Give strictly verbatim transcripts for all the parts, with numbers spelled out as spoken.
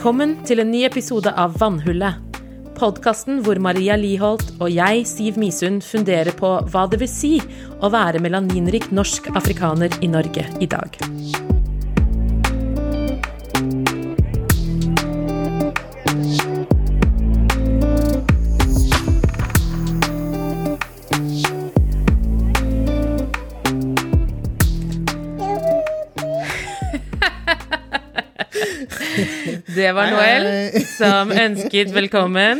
Velkommen til en ny episode av Vannhullet. Podcasten hvor Maria Liholt og jeg, Siv Misund, funderer på hva det vil si å være melaninrik norsk afrikaner i Norge i dag. Det var Noel som ønsket velkommen.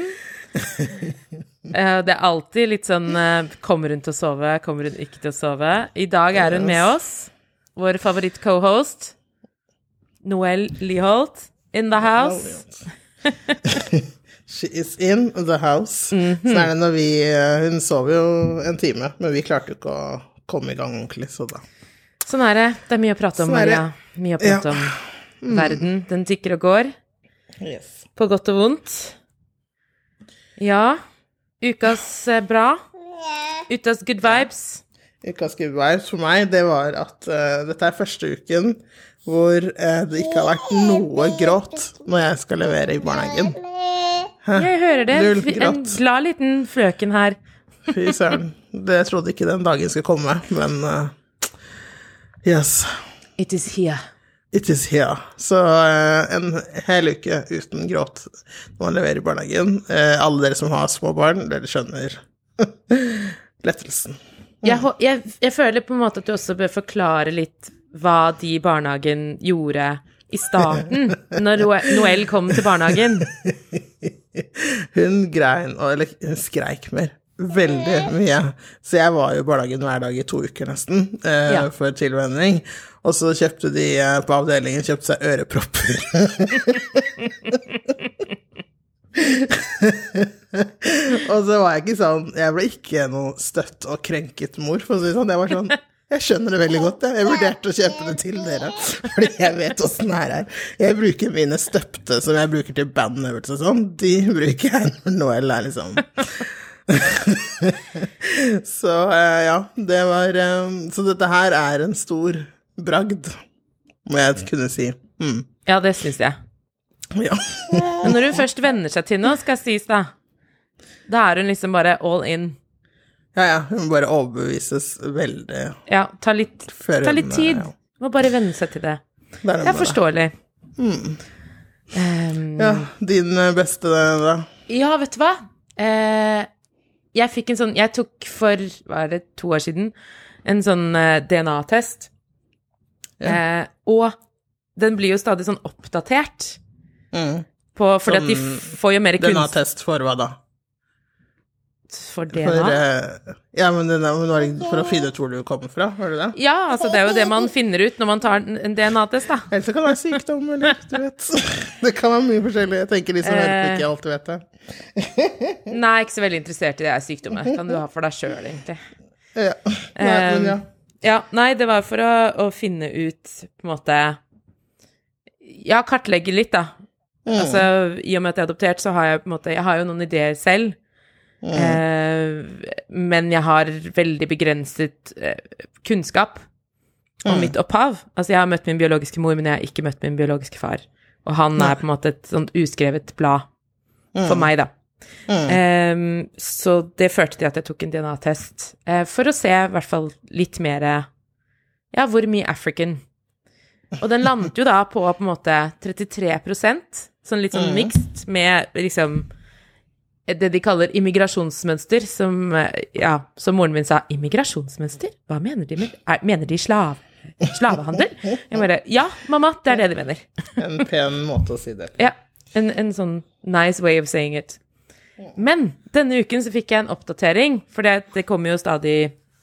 Det er alltid litt sånn, kommer hun til å sove, kommer hun ikke til å sove. I dag er hun med oss, vår favoritt-co-host, Noel Liholt, in the house. She is in the house. Mm-hmm. Så er det når vi, hun sover jo en time, men vi klarte jo ikke å komme i gang ordentlig, så da. Sånn er det, det er mye å prate om, Maria. Mye å prate ja. om. Mm. Verden, den tikker og går. Yes. På godt og vondt. Ja, ukas eh, bra. Ukas good vibes. Ukas good vibes for meg, det var at uh, dette er første uken hvor uh, det ikke har vært noe gråt når jeg skal levere i barnehagen. Hæ? Jeg hører det. En glad liten frøken her. Fy søren. Det trodde ikke den dagen skulle komme, men uh, yes. It is here. It is here. Så uh, en hel uke uten gråt når man leverer i barnehagen. Uh, alle dere som har små barn, dere skjønner lettelsen. Mm. Jeg, jeg, jeg føler på en måte at du også bør forklare litt hva de i barnehagen gjorde i starten, når Noel kom til barnehagen. Hun grein, eller hun skreik mer. Veldig mye. Så jeg var jo i barnehagen hver dag i to uker nesten, eh, ja. For tilvenning. Og så kjøpte de eh, på avdelingen, kjøpte seg ørepropper. Og så var jeg ikke sånn, jeg ble ikke noe støtt og krenket mor, for å si sånn. Jeg var sånn, jeg skjønner det veldig godt, jeg. Jeg vurderte å kjøpe det til dere, fordi jeg vet hvordan det her er. Jeg bruker mine støpte, som jeg bruker til bandøvelser og sånn, de bruker jeg når Noel er liksom... Så uh, ja, det var um, så dette her er en stor bragd, må jeg kunne si. Mm. Ja, det synes jeg. Ja. Men når hun først vender seg til noe, skal jeg sies da, da er hun liksom bare all in. Ja, ja, hun bare overbevises veldig. Ja, ta litt, ta litt tid. Ja. Må bare vende seg til det. Det er, det er forståelig. Mm. Um, ja, din beste da? Ja, vet du hva? Eh... Jeg fikk en sånn, jeg tok for, hva er det, to år siden, en sånn uh, D N A-test. Ja. Eh, og den blir jo stadig sånn oppdatert. Mm. På, fordi sånn, at de får jo mer kunst... D N A-test for hva da? For D N A? For, uh, ja, men den er for å finne ut hvor du kommer fra, var det det? Ja, altså det er jo det man finner ut når man tar en D N A-test, da. Ellers kan det være sykdom, eller du vet. Det kan være mye forskjellig. Jeg tenker de som hører på ikke alltid vet det. Nei, ikke så veldig interessert i det her sykdommet. Kan du ha for deg selv, egentlig. Ja, nei, men ja. Um, ja, nei, det var for å, å finne ut, på en måte, ja, kartlegge litt, da. Mm. Altså, i og med at jeg er adoptert, så har jeg på en måte, jeg har jo noen ideer selv, mm. eh, men jeg har veldig begrenset eh, kunnskap om mm. mitt opphav. Altså, jeg har møtt min biologiske mor, men jeg har ikke møtt min biologiske far. Og han er på en måte et sånt uskrevet blad for mm. meg da. Mm. Um, så det førte til at jeg tok en D N A-test uh, for å se i hvert fall litt mer, ja, hvor mye African. Og den landet jo da på på en måte trettitre prosent, sånn litt sånn mm. mixed med liksom det de kaller immigrasjonsmønster, som, ja, som moren min sa, immigrasjonsmønster? Hva mener de med? Er, mener de slav, slavehandel? Jeg bare, ja, mamma, det er det de mener. En pen måte å si det. Ja. En, en sånn nice way of saying it. Men denne uken så fikk jeg en oppdatering, for det, det kommer jo stadig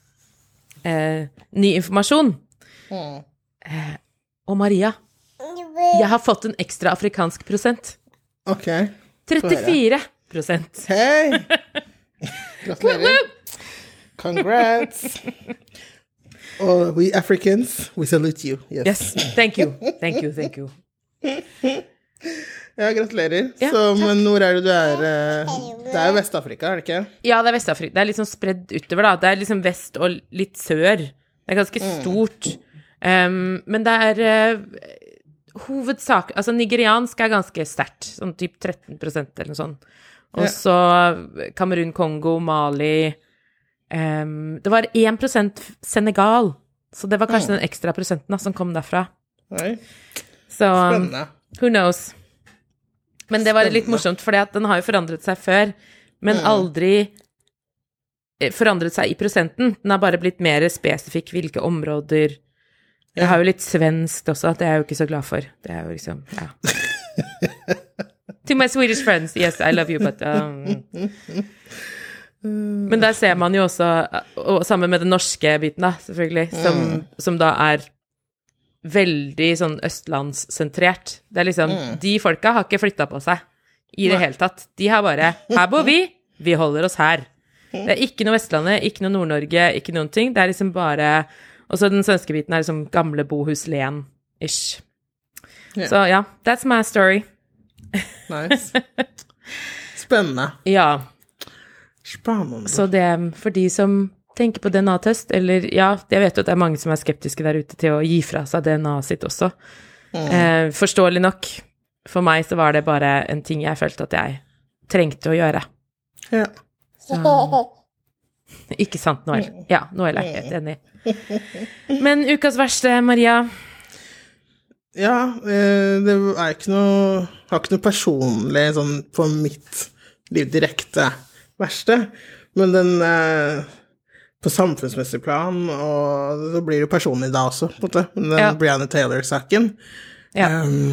eh, ny informasjon. Mm. Eh, og Maria, jeg har fått en ekstra afrikansk prosent. Ok. trettifire prosent. Hei! Gratulerer. Congrats. Oh, we Africans, we salute you. Yes. Yes, thank you. Thank you, thank you. Ja, gratulerer. Ja, så, men hvor er det du er? Det er jo Vest-Afrika, er det ikke? Ja, det er Vest-Afrika. Det er liksom spredd utover da. Det er liksom vest og litt sør. Det er ganske stort. Mm. Um, men det er uh, hovedsak, altså nigeriansk er ganske sterkt, sånn typ tretten prosent eller noe sånt. Og Ja. så Kamerun, Kongo, Mali, um, det var én prosent Senegal, så det var kanskje den ekstra prosenten da, som kom derfra. Oi, Så, um, spennende. who knows? Men det var litt Spennende. morsomt, fordi at den har jo forandret seg før, men aldri eh, forandret seg i prosenten. Den har bare blitt mer spesifikk hvilke områder. Jeg har jo litt svensk også, at det er jeg jo ikke så glad for. Det er jo liksom, ja. To my Swedish friends, yes, I love you, but... Um, men der ser man jo også, og sammen med den norske biten da, selvfølgelig, som, som da er veldig sånn østlandssentrert. Det er liksom, de folka har ikke flyttet på seg i det hele tatt. De har bare, her bor vi, vi holder oss her. Det er ikke noe Vestlandet, ikke noe Nord-Norge, ikke noen ting. Det er liksom bare, og så den svenske biten er liksom gamle Bohus-Len-ish. Ja. Så ja, that's my story. Nice. Spennende. Ja, Spennende. så det for de som tenker på D N A-test, eller ja, jeg vet jo at det er mange som er skeptiske der ute til å gi fra seg D N A sitt også. Eh, forståelig nok. For meg så var det bare en ting jeg følte at jeg trengte å gjøre. Ja. Så, ikke sant, Noel? Ja, Noel er helt enig. Men ukas verste, Maria? Ja, eh, det er ikke noe, har ikke noe personlig sånn på mitt liv direkte verste, men den eh, på samfunnsmessig plan, og så blir det jo personlig da også, på en måte, men den Ja. Breonna Taylor-saken, Ja. um,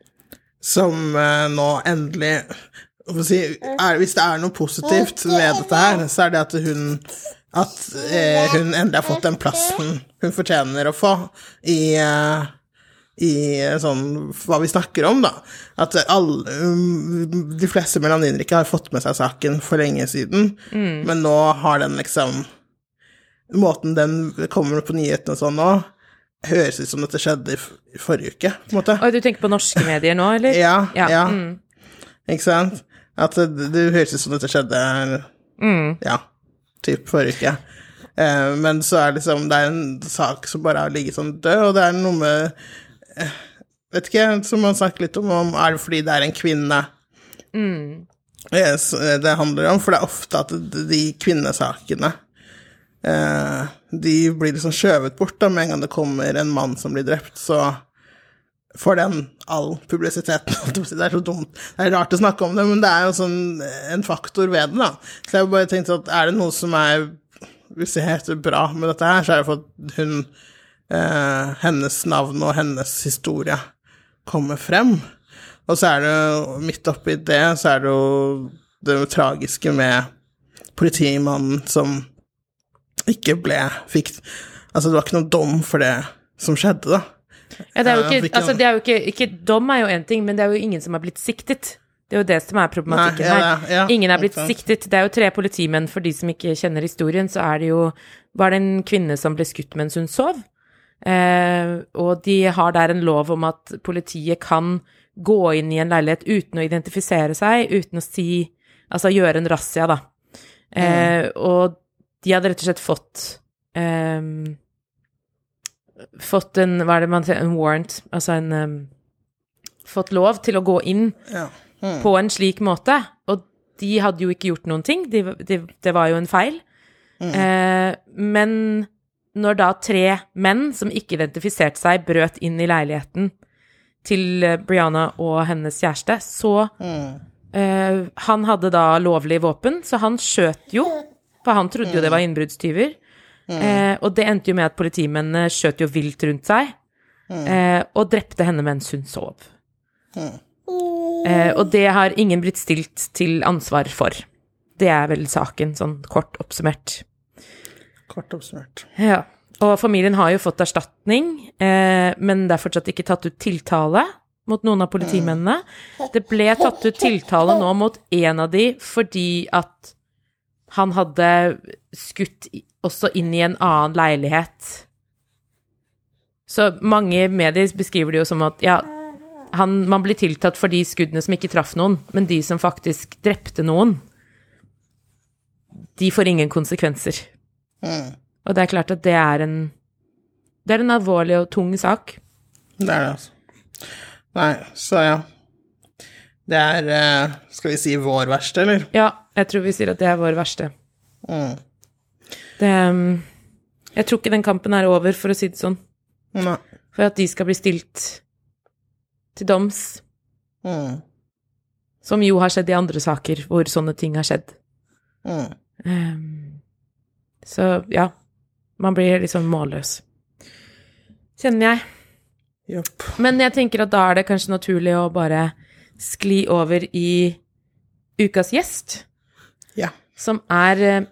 som eh, nå endelig, hva skal jeg si, er, hvis det er noe positivt med dette her, så er det at hun, at eh, hun endelig har fått den plassen hun fortjener å få i... Eh, i sånn, hva vi snakker om da, at alle, um, de fleste melaninrike har fått med seg saken for lenge siden, mm. men nå har den liksom, måten den kommer på nyhetene og sånn nå, høres ut som dette skjedde i, i forrige uke, på en måte. Og du tenker på norske medier nå, eller? Ja, ja, ja. Mm. Ikke sant? At det, det høres ut som dette skjedde, Mm. ja, typ forrige uke. Eh, men så er det liksom, det er en sak som bare har ligget sånn død, og det er noe med vet ikke, som man snakker litt om, om er det fordi det er en kvinne Mm. yes, det handler om, for det er ofte at de kvinnesakene eh, de blir liksom skjøvet bort da, med en gang det kommer en mann som blir drept, så får den all publisiteten, det er så dumt, det er rart å snakke om det, men det er jo sånn en faktor ved det da, så jeg bare tenkte at er det noe som er, hvis det heter bra med dette her, så er det for at hun Eh, hennes navn og hennes historie kommer frem. Og så er det jo, midt oppi det, så er det jo det tragiske med politimannen som ikke ble, fikk, altså det var ikke noen dom for det som skjedde da. Ja, det er jo Eh, ikke, fikk altså han- det er jo ikke, ikke dom er jo en ting, men det er jo ingen som har blitt siktet. Det er jo det som er problematikken Nei, ja, her. ja, Ingen er blitt ikke sant. siktet. Det er jo tre politimenn, for de som ikke kjenner historien, så er det jo, var det en kvinne som ble skutt mens hun sov. Eh, og de har der en lov om at politiet kan gå inn i en leilighet uten å identifisere seg, uten å si, altså gjøre en razzia da. Eh, mm. Og de hadde rett og slett fått eh, fått en, hva er det man sier, en warrant, altså en um, fått lov til å gå inn Ja. Mm. på en slik måte, og de hadde jo ikke gjort noen ting, de, de, det var jo en feil. Mm. Eh, men når da tre menn som ikke identifiserte seg brøt inn i leiligheten til Breonna og hennes kjæreste, så mm. eh, han hadde da lovlig våpen, så han skjøt jo, for han trodde jo det var innbruddstyver, mm. eh, og det endte jo med at politimennene skjøt jo vilt rundt seg, mm. eh, og drepte henne mens hun sov. Mm. Eh, og det har ingen blitt stilt til ansvar for. Det er vel saken, sånn kort oppsummert. Kort oppsummert. Ja, og familien har jo fått erstatning, eh, men det er fortsatt ikke tatt ut tiltale mot noen av politimennene. Det ble tatt ut tiltale nå mot en av de, fordi at han hadde skutt også inn i en annen leilighet. Så mange medier beskriver det jo som at, ja, han, man blir tiltatt for de skuddene som ikke traff noen, men de som faktisk drepte noen, de får ingen konsekvenser. Mm. Og det er klart at det er en det er en alvorlig og tung sak. Det er det, altså. Nei, så ja. Det er, eh, skal vi si, vår verste, eller? Ja, jeg tror vi sier at det er vår verste. Mm. Det, jeg tror ikke den kampen er over, for å si det sånn. Nei. For at de skal bli stilt til doms. Mm. Som jo har skjedd i andre saker, hvor sånne ting har skjedd. Mm. Um, så, ja. Man blir liksom målløs. Kjenner jeg. Jopp. Men jeg tenker at da er det kanskje naturlig å bare skli over i ukas gjest, Ja. som er uh,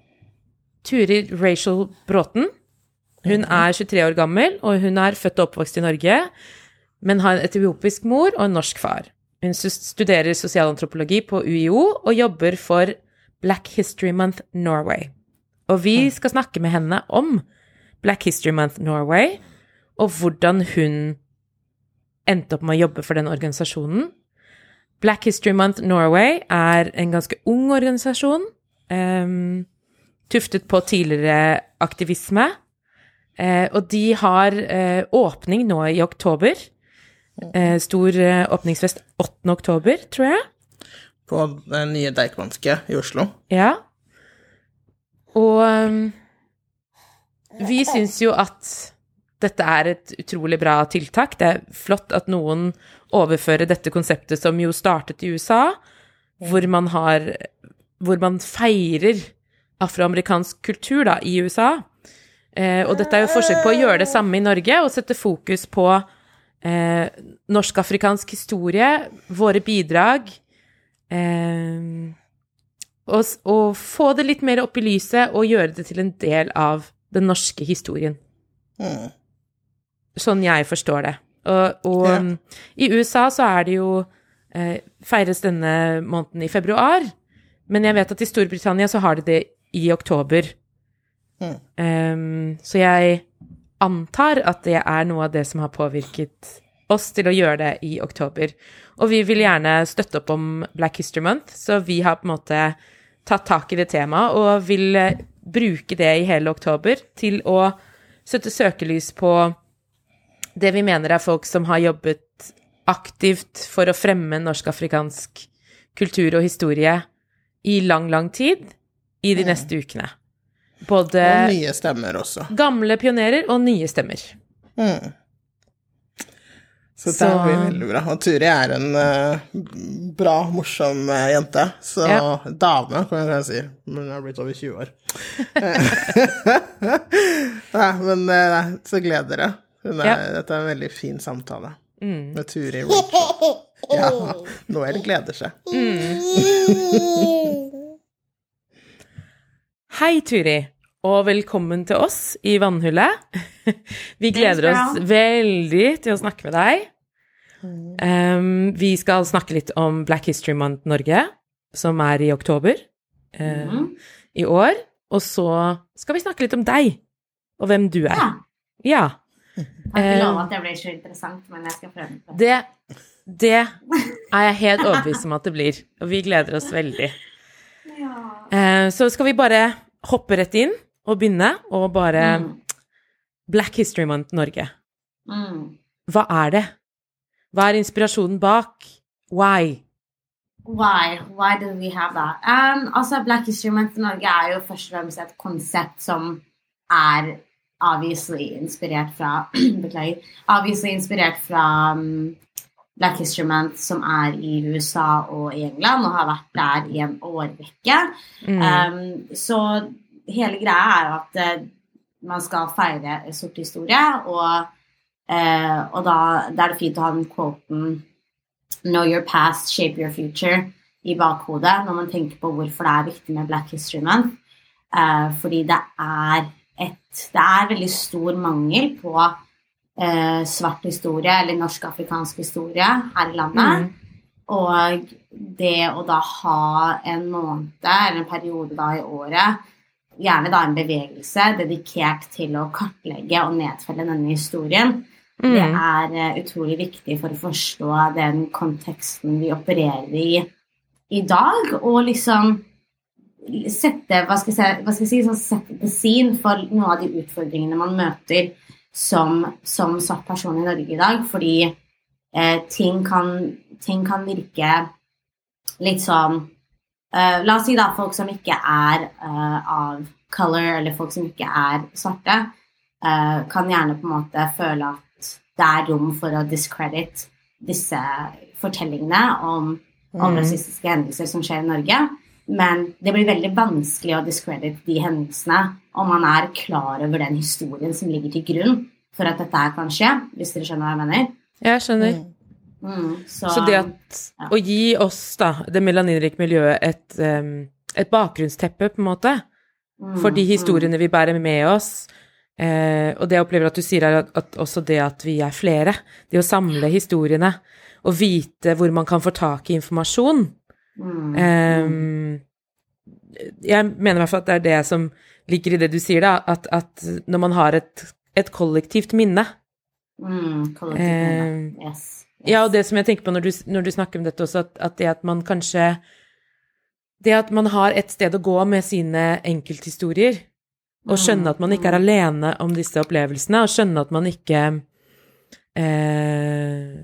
Turid Rachel Bråten. Hun er tjuetre år gammel, og hun er født og oppvokst i Norge, men har en etiopisk mor og en norsk far. Hun studerer sosialantropologi på U I O og jobber for Black History Month Norway. Og vi skal snakke med henne om Black History Month Norway, og hvordan hun endte opp med å jobbe for den organisasjonen. Black History Month Norway er en ganske ung organisasjon, um, tuftet på tidligere aktivisme, uh, og de har uh, åpning nå i oktober. Uh, stor uh, åpningsfest åttende oktober, tror jeg. På den nye Deichmanske i Oslo. Ja. Og um, vi synes jo at dette er et utrolig bra tiltak. Det er flott at noen overfører dette konseptet som jo startet i U S A, hvor man har, hvor man feirer afroamerikansk kultur da, i U S A. Eh, og dette er jo forsøk på å gjøre det samme i Norge, og sette fokus på eh, norsk-afrikansk historie, våre bidrag, eh, og, og få det litt mer opp i lyset, og gjøre det til en del av den norske historien. Mm. Sånn jeg forstår det. Og, og ja. I U S A så er det jo eh, feires denne måneden i februar, men jeg vet at i Storbritannia så har de det i oktober. Mm. Um, så jeg antar at det er noe av det som har påvirket oss til å gjøre det i oktober. Og vi vil gjerne støtte opp om Black History Month, så vi har på en måte tatt tak i det temaet, og vil bruke det i hele oktober til å sette søkelys på det vi mener er folk som har jobbet aktivt for å fremme norsk-afrikansk kultur og historie i lang, lang tid i de mm. neste ukene. Både og nye stemmer også. Gamle pionerer og nye stemmer. Mm. Så det Så... blir veldig bra. Og Turi er en uh, bra, morsom uh, jente. Så ja. Dame, kan jeg si. Men hun har blitt over tjue år. Nei, men uh, så gleder dere. Er, ja. Dette er en veldig fin samtale mm. med Turi Rachel. Ja, Noel gleder seg. Mm. Hei, Turi, og velkommen til oss i Vannhullet. Vi gleder oss veldig til å snakke med deg. Um, vi skal snakke litt om Black History Month Norge, som er i oktober uh, mm. i år. Og så skal vi snakke litt om deg, og hvem du er. Ja. Ja. Jeg har ikke lovet at det blir så interessant, men jeg skal prøve det. Det, det er jeg helt overbevist om at det blir, og vi gleder oss veldig. Ja. Uh, så skal vi bare hoppe rett inn og begynne, og bare mm. Black History Month Norge. Mm. Hva er det? Hva er inspirasjonen bak? Why? Why? Why do we have that? Um, altså, Black History Month Norge er jo først og fremst et konsept som er obviously inspirert fra, beklager, obviously inspirert fra um, Black History Month som er i U S A og i England, og har vært der i en årrekke. Mm. Um, så hele greia er jo at uh, man skal feire sort historie, og, uh, og da, da er det fint å ha den quoten «Know your past, shape your future» i bakhodet, når man tenker på hvorfor det er viktig med Black History Month. Uh, fordi det er et, det er veldig stor mangel på uh, svart historie, eller norsk-afrikansk historie her i landet. Mm. Og det å da ha en måned, eller en periode da i året, gjerne da en bevegelse dedikert til å kartlegge og nedfelle denne historien, mm. det er uh, utrolig viktig for å forstå den konteksten vi opererer i i dag, og liksom sette, hva skal jeg si, hva skal jeg si sånn sette the scene for noen av de utfordringene man møter som, som svart person i Norge i dag, fordi eh, ting, kan, ting kan virke litt sånn, eh, la oss si da, folk som ikke er eh, av color, eller folk som ikke er svarte, eh, kan gjerne på en måte føle at det er rom for å discredit disse fortellingene om, om mm. rasistiske hendelser som skjer i Norge. Men det blir veldig vanskelig å discredit de hendelsene om man er klar over den historien som ligger til grunn for at dette her kan skje, hvis dere skjønner hva jeg mener. Jeg skjønner. Mm, så, så det at ja. Å gi oss da, det melaninrike miljøet, et, um, et bakgrunnsteppe på en måte, mm, for de historiene mm. vi bærer med oss, eh, og det jeg opplever at du sier er at, at også det at vi er flere, det å samle historiene, og vite hvor man kan få tak i informasjon. Mm. Um, jeg mener i hvert fall at det er det som ligger i det du sier da, at, at når man har et, et kollektivt minne. Mm, kollektivt minne, um, yes, yes. Ja, og det som jeg tenker på når du, når du snakker om dette også, at, at det at man kanskje, det at man har et sted å gå med sine enkelthistorier, og skjønne at man ikke er alene om disse opplevelsene, og skjønne at man ikke eh,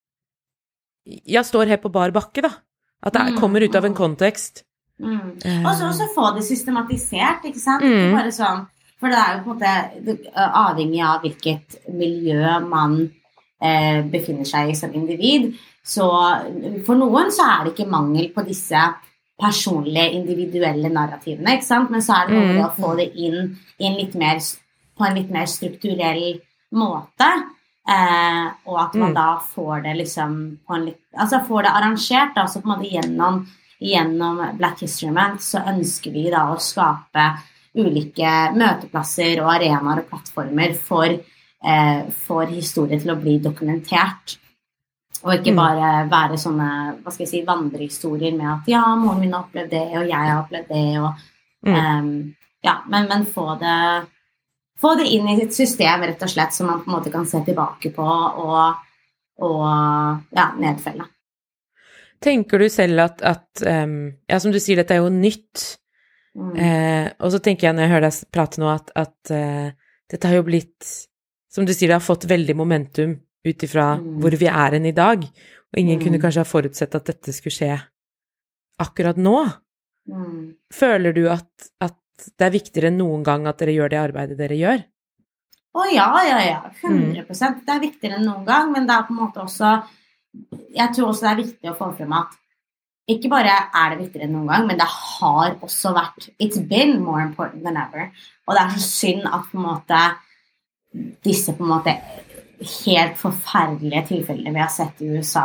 ja, står her på bar bakke da. At det kommer ut av en kontekst. Mm. Uh, og så også få det systematisert, ikke sant? Mm. Ikke bare sånn, for det er jo på en måte avhengig av hvilket miljø man eh, befinner seg i som individ. Så for noen så er det ikke mangel på disse personlige, individuelle narrativene, ikke sant? Men så er det noe med mm. å få det inn, inn litt mer, på en litt mer strukturell måte. Eh, og at man mm. da får det liksom på en litt, altså får det arrangert da, så på en måte gjennom, gjennom Black History Month så ønsker vi da å skape ulike møteplasser og arenaer og plattformer for, eh, for historie til å bli dokumentert og ikke mm. bare være sånne, hva skal jeg si, vandrehistorier med at ja, moren min har opplevd det og jeg har opplevd det og mm. eh, ja, men, men få det få det inn i et system, rett og slett, som man på en måte kan se tilbake på og, og ja, nedfelle. Tenker du selv at, at um, ja, som du sier, dette er jo nytt, mm. eh, og så tenker jeg når jeg hører deg prate nå, at, at uh, dette har jo blitt, som du sier, det har fått veldig momentum utifra mm. hvor vi er enn i dag, og ingen mm. kunne kanskje ha forutsett at dette skulle skje akkurat nå. Mm. Føler du at, at det er viktigere enn noen gang at dere gjør det arbeidet dere gjør? Å ja, ja, ja, hundre prosent. Mm. Det er viktigere enn noen gang, men det er på en måte også, jeg tror også det er viktig å få frem at ikke bare er det viktigere enn noen gang, men det har også vært, it's been more important than ever. Og det er så synd at på en måte disse på en måte helt forferdelige tilfellene vi har sett i U S A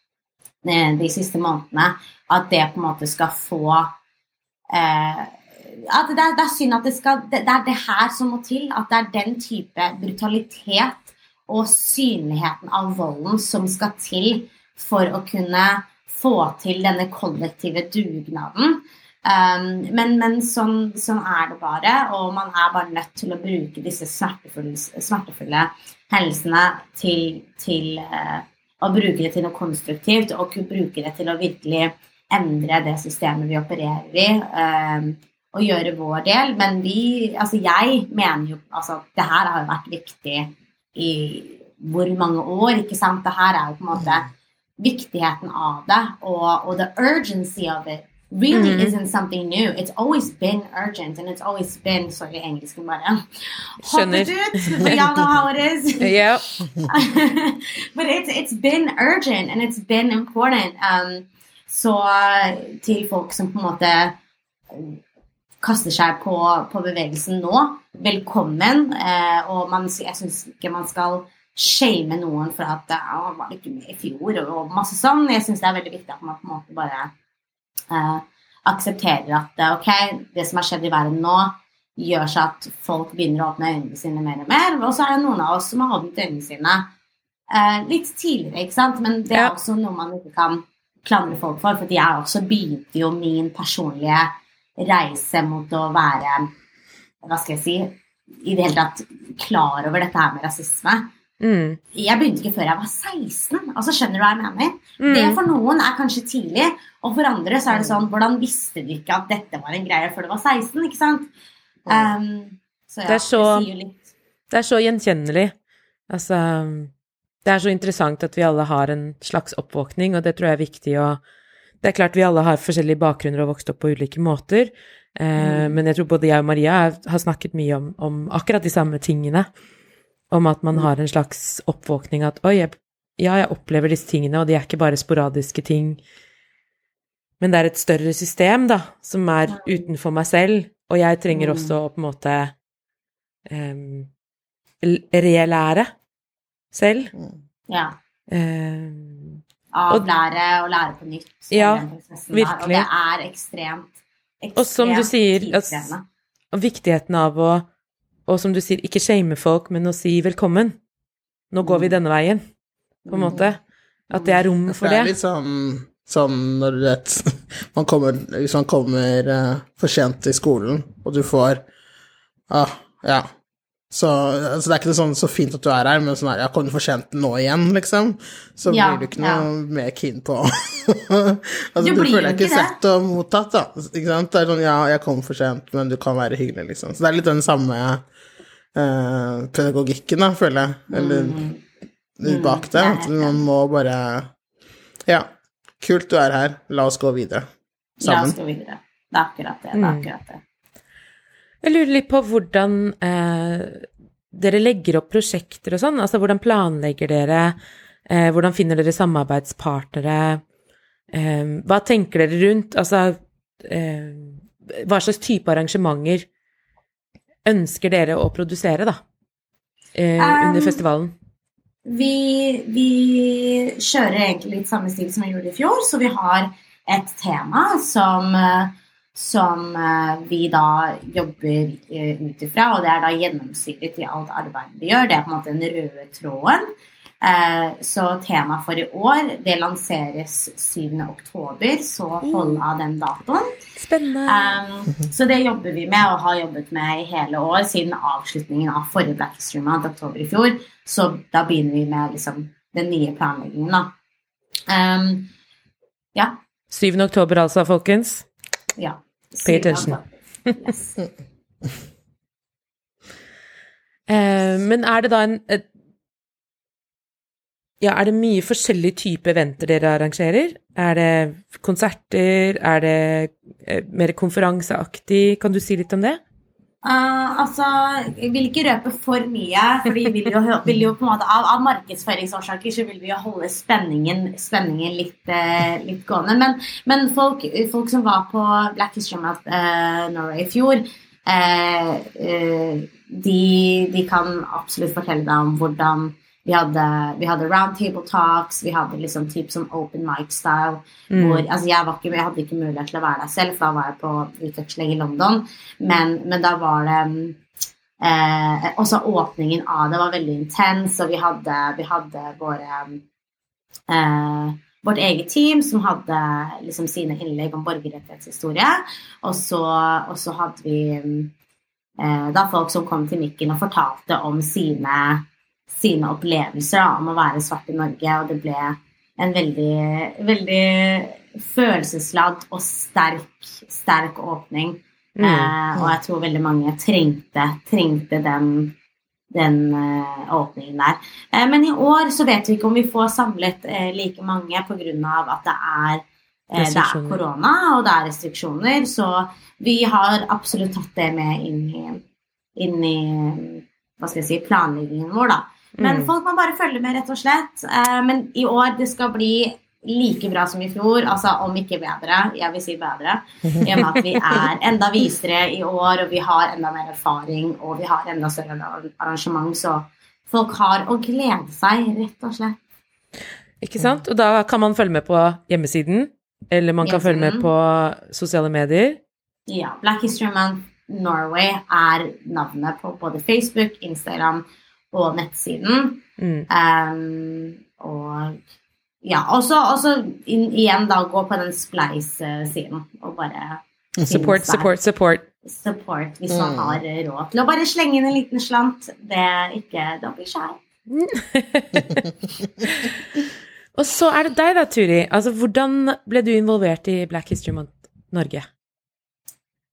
de siste månedene, at det på en måte skal få eh, at det er, det er synd at det, skal, det, det er det her som må til, at det er den type brutalitet og synligheten av volden som skal til for å kunne få til denne kollektive dugnaden. Um, men men sånn, sånn er det bare, og man er bare nødt til å bruke disse smertefulle, smertefulle hendelsene til, til uh, å bruke det til noe konstruktivt, og bruke det til å virkelig endre det systemet vi opererer i, um, og gjøre vår del, men vi, altså jeg mener jo, altså det her har jo vært viktig i hvor mange år, ikke sant? Det her er jo på en måte viktigheten av det, og, og the urgency of it really mm. isn't something new. It's always been urgent, and it's always been, sorry, engelsken bare, skjønner. But y'all know how it is. Yeah. But it's, it's been urgent, and it's been important. Um, så til folk som på en måte kaster seg på, på bevegelsen nå, velkommen, eh, og man, jeg synes ikke man skal shame noen for at ja, var det ikke med i fjor, og masse sånn. Jeg synes det er veldig viktig at man på en måte bare eh, aksepterer at ok, det som har skjedd i verden nå, gjør så at folk begynner å åpne øynene sine mer og mer, og så er det noen av oss som har åpnet øynene sine eh, litt tidligere, ikke sant? Men det er også noe man ikke kan klandre folk for, for jeg også begynte jo min personlige reise mot å være, hva skal jeg si, i det hele tatt klar over dette her med rasisme. Mm. Jeg begynte ikke før jeg var seksten, altså skjønner du hva jeg mener? Mm. Det for noen er kanskje tidlig, og for andre så er det sånn, hvordan visste du ikke at dette var en greie før du var seksten, ikke sant? Um, så ja, det er så, det sier jo litt. Det er så gjenkjennelig. Altså, det er så interessant at vi alle har en slags oppvåkning, og det tror jeg er viktig, og det er klart vi alle har forskjellige bakgrunner og vokst opp på ulike måter, eh, mm. men jeg tror både jeg og Maria har snakket mye om, om akkurat de samme tingene, om at man har en slags oppvåkning at, oi, jeg, ja, jeg opplever disse tingene, og de er ikke bare sporadiske ting, men det er et større system da, som er utenfor meg selv, og jeg trenger også å på en måte um, relære selv. Ja. Um, Avlære og lære på nytt. Ja, virkelig. Og det er ekstremt, ekstremt og som du sier, altså, og viktigheten av å, og som du sier, ikke shame folk, men å si velkommen. Nå går vi denne veien, på en måte. At det er rom for det. Det er litt sånn... Sånn når du vet, man kommer, hvis man kommer uh, for sent i skolen, og du får, ah, ja, så altså, det er ikke sånn så fint at du er her, men sånn her, ja, kom du for sent nå igjen, liksom, så ja, blir du ikke noe ja. mer keen på. altså, du, du føler deg ikke sett og mottatt, da, ikke sant? Det er sånn, ja, jeg kom for sent, men du kan være hyggelig, liksom. Så det er litt den samme uh, pedagogikken, da, føler jeg, eller mm. bak det, at man må bare, ja, kult du er her, la oss gå videre sammen. La oss gå videre, det er akkurat det, det er akkurat det. Jeg lurer litt på hvordan eh, dere legger opp prosjekter og sånn, altså hvordan planlegger dere, eh, hvordan finner dere samarbeidspartnere, eh, hva tenker dere rundt, altså eh, hva slags type arrangementer ønsker dere å produsere da, eh, um, under festivalen? Vi, vi kjører egentlig litt samme stil som vi gjorde i fjor, så vi har et tema som, som vi da jobber ut ifra, og det er da gjennomsyret i alt arbeidet vi gjør. Det er på en måte den røde tråden. Så tema for i år, det lanseres syvende oktober, så hold av den datoen. Spennende. Um, så det jobber vi med, og har jobbet med i hele år, siden avslutningen av forrige Black History Month, oktober i fjor. Så da begynner vi med liksom, den nye planleggingen da. Um, ja. syvende oktober altså, folkens. Ja. Pay attention. Yes. uh, men er det da en... Et, ja, er det mye forskjellige typer eventer dere arrangerer? Er det konserter? Er det uh, mer konferanseaktig? Kan du si litt om det? Uh, altså, jeg vil ikke røpe for mye, for vi vil jo, vil jo på en måte av, av markedsføringsårsaker så vil vi jo holde spenningen, spenningen litt, uh, litt gående, men, men folk, folk som var på Black History Month uh, Norway i fjor, uh, uh, de, de kan absolutt fortelle deg om hvordan vi hadde, vi hadde roundtable talks, vi hadde liksom typ som open mic style, mm. hvor, altså jeg var ikke, jeg hadde ikke mulighet til å være der selv, for da var jeg på utveksling i London, men, men da var det, eh, også åpningen av det var veldig intens, og vi hadde, vi hadde våre, eh, vårt eget team som hadde liksom sine innlegg om borgerrettighetshistorie, og så, og så hadde vi eh, da folk som kom til mikken og fortalte om sine sine opplevelser om å være svart i Norge, og det ble en veldig, veldig følelsesladd og sterk, sterk åpning. Mm. Eh, og jeg tror veldig mange trengte, trengte den, den uh, åpningen der. Eh, men i år så vet vi ikke om vi får samlet eh, like mange på grunn av at det er, eh, det er korona, og det er restriksjoner, så vi har absolutt tatt det med inn i, inn i hva skal jeg si, planleggingen vår da. Men mm. folk må bare følge med rett og slett. Eh, men i år det skal bli like bra som i fjor, altså om ikke bedre, jeg vil si bedre, i og med at vi er enda visere i år, og vi har enda mer erfaring, og vi har enda større arrangement, så folk har å glede seg, rett og slett. Ikke sant? Og da kan man følge med på hjemmesiden, eller man kan hjemmesiden. følge med på sosiale medier. Ja, Black History Month Norway er navnet på både Facebook, Instagram og nettsiden. Mm. Um, og ja, og så igjen da gå på den Splice-siden og bare support, support, support. Support, hvis man mm. har råd til å bare slenge inn en liten slant. Det er ikke dobbelt skjær. Og så er det deg da, Turi. Altså, hvordan ble du involvert i Black History Month Norge?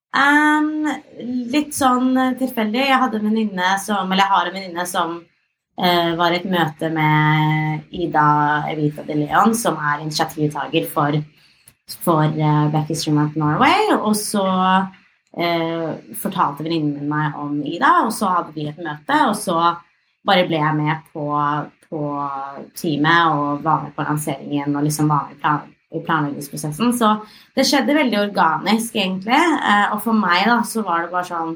Um, litt sånn tilfeldig. Jeg hadde en venninne som, eller jeg har en venninne som uh, var et møte med Ida Evita de Leon, som er initiativtager for, for uh, Black History Month Norway, og så uh, fortalte venninnen meg om Ida, og så hadde vi et møte, og så bare ble jeg med på, på teamet, og var med på lanseringen, og liksom var med i plan, i planleggingsprosessen, så det skjedde veldig organisk egentlig, uh, og for meg da, så var det bare sånn,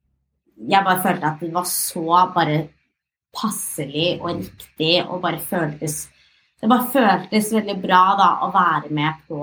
jeg bare følte at det var så bare passelig og riktig, og bare føltes, det bare føltes veldig bra da, å være med på,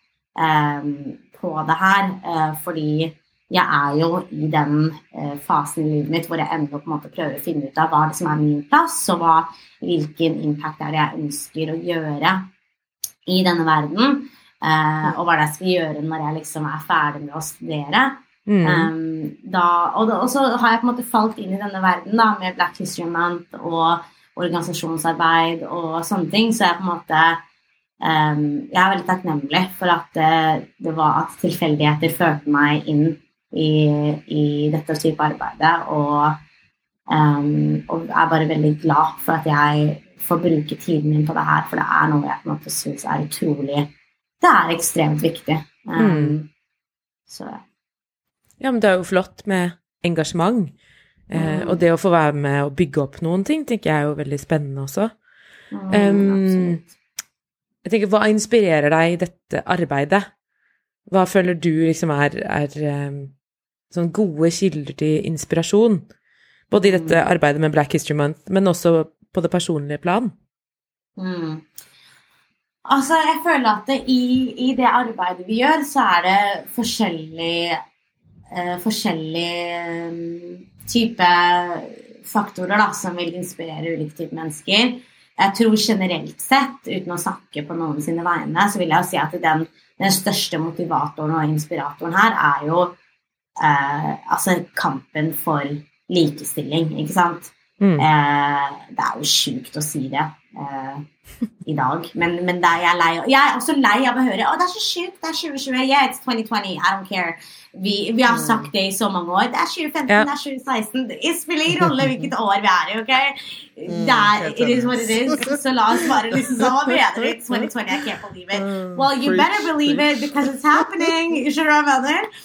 um, på det her, uh, fordi jeg er jo i den uh, fasen i livet mitt, hvor jeg ender på en måte prøver å finne ut av hva det som er min plass, og hva, hvilken impact er det jeg ønsker å gjøre i denne verden, uh, og hva det jeg skal gjøre når jeg liksom er ferdig med å studere. Mm. Um, da, og, da, og så har jeg på en måte falt inn i denne verden da, med Black History Month og organisasjonsarbeid og sånne ting, så jeg på en måte um, jeg er veldig takknemlig for at uh, det var at tilfeldigheter førte meg inn i, i dette type arbeidet, og, um, og er bare veldig glad for at jeg får bruke tiden min på det her, for det er noe jeg på en måte synes er utrolig, det er ekstremt viktig. Um, mm. Så ja. Ja, men det er jo flott med engasjement, eh, mm. og det å få være med og bygge opp noen ting, tenker jeg er jo veldig spennende også. Mm, um, jeg tenker, hva inspirerer deg i dette arbeidet? Hva føler du liksom er, er um, sånn gode kilder til inspirasjon? Både i dette arbeidet med Black History Month, men også på det personlige plan? Mm. Altså, jeg føler at det, i, i det arbeidet vi gjør, så er det forskjellige Uh, forskjellige um, type faktorer da, som vil inspirere ulike typer mennesker. Jeg tror generelt sett, uten å snakke på noen sine vegne, så vil jeg jo si at den, den største motivatoren og inspiratoren her er jo uh, altså kampen for likestilling, ikke sant? Mm. Uh, det er jo sjukt å si det uh, i dag, men, men det er jeg lei. Jeg er også lei av å høre, å, det er så sjukt, det er tjue tjue, yeah, it's twenty twenty, I don't care. Vi, vi har sagt det i så mange år, det er tjue femten, ja. Det er tjue seksten, det spiller ingen rolle hvilket år vi er i, ok? Det er, it is what it is, så la oss bare liksom så, hva mener du, it's twenty twenty, I can't believe it. Well, you better believe it, because it's happening, you skjønner hva jeg mener?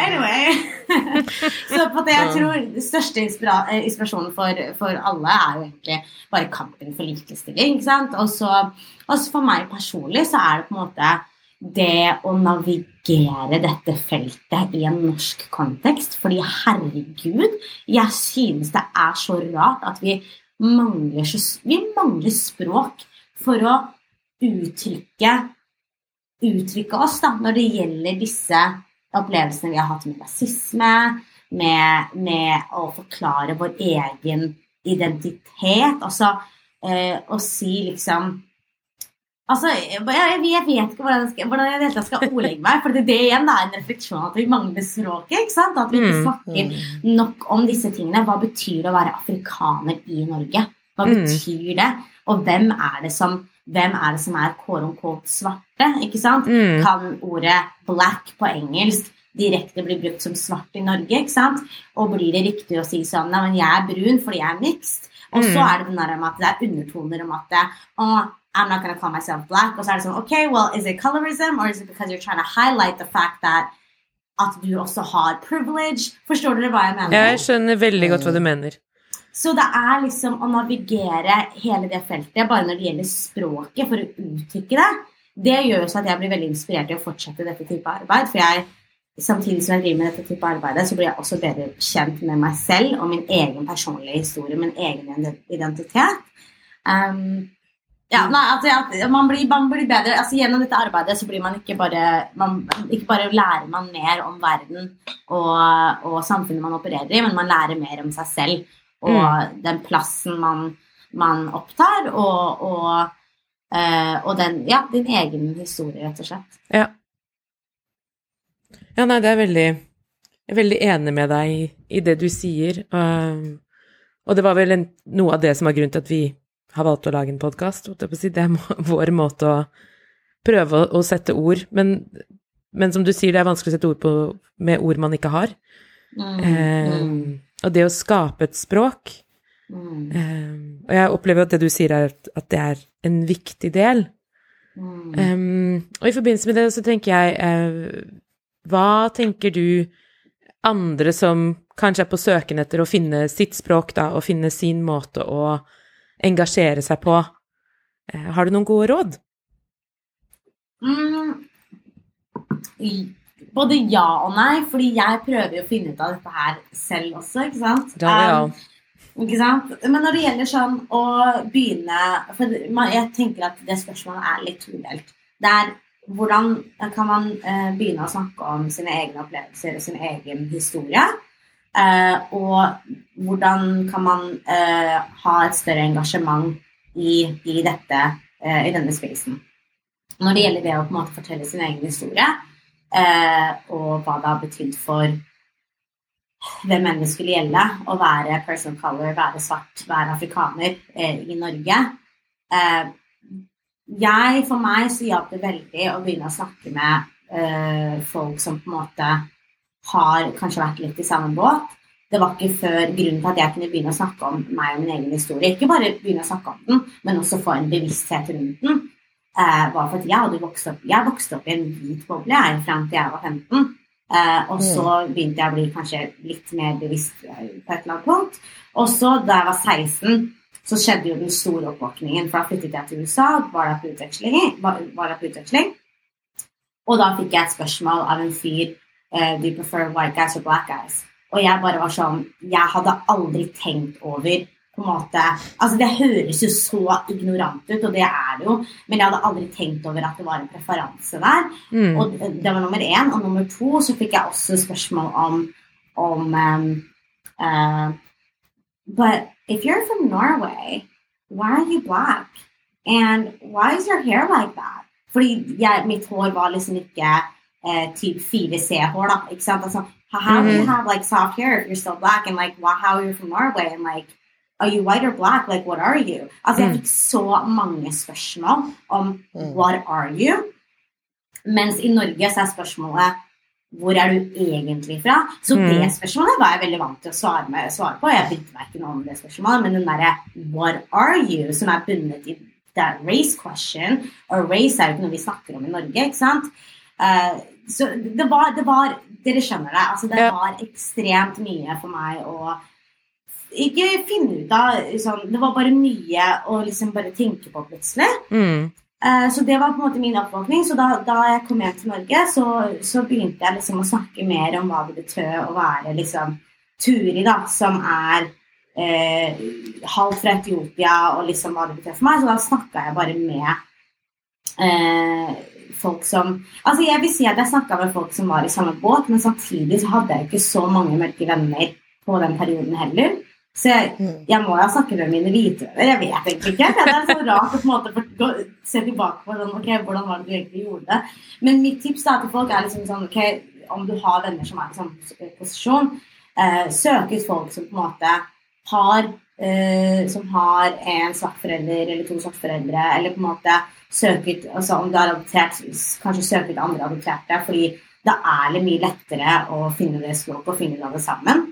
Anyway, så på det jeg tror, det største inspira inspirasjonen for, for alle er jo egentlig bare kampen for likestilling, ikke sant? Og så, også for meg personlig så er det på en måte det å navigere dette feltet i en norsk kontekst, fordi herregud, jeg synes det er så rart at vi mangler, vi mangler språk for å uttrykke, uttrykke oss da, når det gjelder disse opplevelsene vi har hatt med rasisme, med, med å forklare vår egen identitet, altså eh, å si liksom altså, jeg, jeg vet ikke hvordan jeg, skal, hvordan jeg skal ordlegge meg, for det, det igjen er en refleksjon at vi mangler språket, ikke sant? At vi ikke snakker nok om disse tingene. Hva betyr det å være afrikaner i Norge? Hva betyr det? Og hvem er det som, hvem er, det som er quote-unquote svarte, ikke sant? Mm. Kan ordet black på engelsk direkte bli brukt som svart i Norge, ikke sant? Og blir det riktig å si sånn, nei, men jeg er brun fordi jeg er mixed. Og så er det den der om at det er undertoner om at det, oh, I'm not going to call myself black. Og så er det sånn, okay, well, is it colorism or is it because you're trying to highlight the fact that at du også har privilege? Forstår dere hva jeg mener? Jeg skjønner veldig godt hva du mener. Så det er liksom å navigere hele det feltet, bare når det gjelder språket, for å uttrykke det. Det gjør så at jeg blir veldig inspirert til å fortsette dette type arbeid, for jeg, samtidig som jeg driver med dette type arbeid, så blir jeg også bedre kjent med meg selv og min egen personlige historie, min egen identitet. Um, Ja, nei, altså, man, blir, man blir bedre, altså gjennom dette arbeidet så blir man ikke bare, man, ikke bare lærer man mer om verden og, og samfunnet man opererer i, men man lærer mer om seg selv og mm. den plassen man, man opptar og, og, uh, og den, ja, din egen historie rett og slett. Ja. Ja, nei, det er veldig, jeg er veldig enig med deg i, i det du sier, um, og det var vel en, noe av det som var grunnen til at vi har valgt å lage en podcast, det er vår måte å prøve å, å sette ord, men, men som du sier, det er vanskelig å sette ord på med ord man ikke har. Mm, eh, mm. Og det å skape et språk Mm. Um, og jeg opplever at det du sier er at det er en viktig del. Mm. Um, og i forbindelse med det så tenker jeg, uh, hva tenker du andre som kanskje er på søken etter å finne sitt språk da, og finne sin måte å engasjere seg på? Uh, har du noen gode råd? Mm. Både ja og nei, fordi jeg prøver å finne ut av dette her selv også, ikke sant? Ja, ja. Um, ikke sant? Men når det gjelder sånn å begynne, for jeg tenker at det spørsmålet er litt todelt. Det er hvordan kan man uh, begynne å snakke om sine egne opplevelser og sin egen historie, uh, og hvordan kan man uh, ha et større engasjement i, i dette, uh, i denne spacen. Når det gjelder det å på en måte fortelle sin egen historie, uh, og hva det har betydd for hvem enn det skulle gjelde, å være person of color, være svart, være afrikaner eh, i Norge. Eh, jeg, for meg, så hjalp det veldig å begynne å snakke med eh, folk som på en måte har kanskje vært litt i samme båt. Det var ikke før grunnen til at jeg kunne begynne å snakke om meg og min egen historie. Ikke bare begynne å snakke om den, men også få en bevissthet rundt den. Eh, var for at jeg hadde vokst opp, jeg vokste opp i en hvit boble, jeg, frem til jeg var femten. Uh, og så begynte jeg å bli kanskje litt mer bevisst på et eller annet punkt. Og så da jeg var seksten, så skjedde jo den store oppvåkningen, for da flyttet jeg til U S A, var der på utveksling, var, var der på utveksling. Og da fikk jeg et spørsmål av en fyr, uh, do you prefer white guys or black guys? Og jeg bare var sånn, jeg hadde aldri tenkt over på en måte, altså det høres jo så ignorant ut, og det er det jo, men jeg hadde aldri tenkt over at det var en preferanse der, mm. og det var nummer én, og nummer to så fikk jeg også spørsmål om, om um, uh, but if you're from Norway, why are you black? And why is your hair like that? Fordi jeg, mitt hår var liksom ikke uh, typ fire C-hår da, ikke sant? Altså, how do you have like soft hair if you're still black, and like, wow, how are you from Norway, and like, are you white or black? Like, what are you? Altså, jeg fikk så mange spørsmål om what are you? Mens i Norge så er spørsmålet, hvor er du egentlig fra? Så mm. det spørsmålet var jeg veldig vant til å svare, med, svare på. Jeg brydde meg ikke noe om det spørsmålet, men den der what are you? Som er bundet i that race question, og race er jo ikke noe vi snakker om i Norge, ikke sant? Uh, så det var, det var, dere skjønner det, altså det var ekstremt mye for meg å ikke finne ut av, sånn, det var bare mye å liksom bare tenke på plutselig. Mm. Uh, så det var på en måte min oppvåkning, så da, da jeg kom hjem til Norge, så, så begynte jeg liksom å snakke mer om hva det betød å være liksom Turi da, som er eh, halvt fra Etiopia, og liksom hva det betød for meg, så da snakket jeg bare med eh, folk som, altså jeg vil si at jeg snakket med folk som var i samme båt, men samtidig så hadde jeg ikke så mange mørke venner på den perioden heller. Så jeg, jeg må jo snakke med mine hvite venner, jeg vet egentlig ikke, det er så rart å på en måte gå, se tilbake på sånn, ok, hvordan var det du egentlig gjorde det? Men mitt tips da til folk er liksom sånn, ok, om du har venner som er i samme posisjon, eh, søk ut folk som på en måte har, eh, som har en svart forelder eller to svart foreldre, eller på en måte søk ut, altså om du er adoptert, kanskje søk ut andre adopterte, fordi det er litt mye lettere å finne det språket og finne det sammen.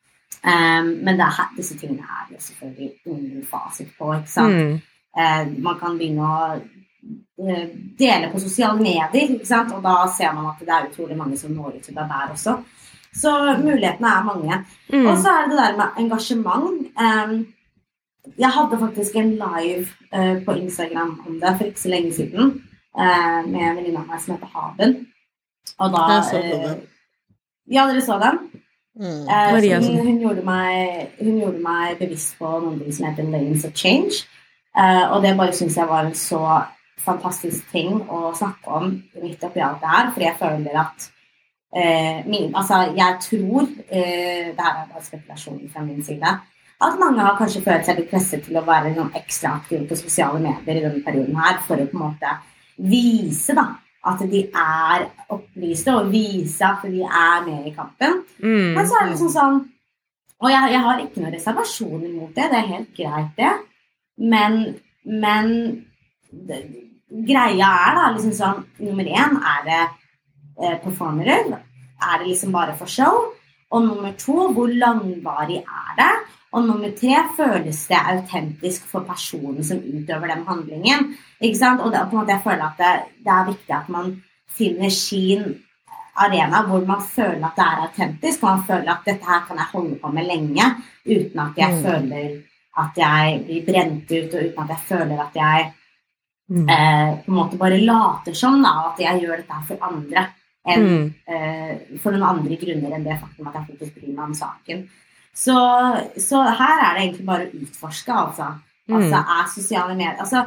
Um, men det er, disse tingene er jo selvfølgelig ingen fasit på, ikke sant? Mm. Uh, man kan begynne å uh, dele på sosiale medier, ikke sant? Og da ser man at det er utrolig mange som når ut til det der også. Så mulighetene er mange. Mm. Og så er det det der med engasjement. Um, jeg hadde faktisk en live uh, på Instagram om det for ikke så lenge siden, uh, med en venninne av meg som heter Haben. Og da... Uh, ja, dere så den? Mm. Uh, hun, hun, gjorde meg, hun gjorde meg bevisst på noe som heter Lanes of Change, uh, og det bare synes jeg var en så fantastisk ting å snakke om midt oppi alt det her, fordi jeg føler at uh, min, altså jeg tror uh, det her er bare spekulasjon fra min side, at mange har kanskje følt seg litt presset til å være noen ekstra aktive på sosiale medier i denne perioden her, for å på en måte vise da at de er opplyste og vise at de er med i kampen. Mm. Men så er det liksom sånn, og jeg, jeg har ikke noen reservasjon imot det, det er helt greit det, men, men det, greia er da liksom sånn, nummer én, er det eh, performerer, er det liksom bare for show, Og nummer to, hvor langvarig er det? Og nummer tre, føles det autentisk for personen som utøver den handlingen? Ikke sant? Og det, på en måte, jeg føler at det, det er viktig at man finner sin arena hvor man føler at det er autentisk, og man føler at dette her kan jeg holde på med lenge, uten at jeg mm. føler at jeg blir brent ut, og uten at jeg føler at jeg mm. eh, på en måte bare later sånn, da, at jeg gjør dette for andre, enn, mm. eh, for noen andre grunner enn det faktum at jeg faktisk bryr meg om saken. Så, så her er det egentlig bare å utforske, altså. Altså, mm. er sosiale medier, altså,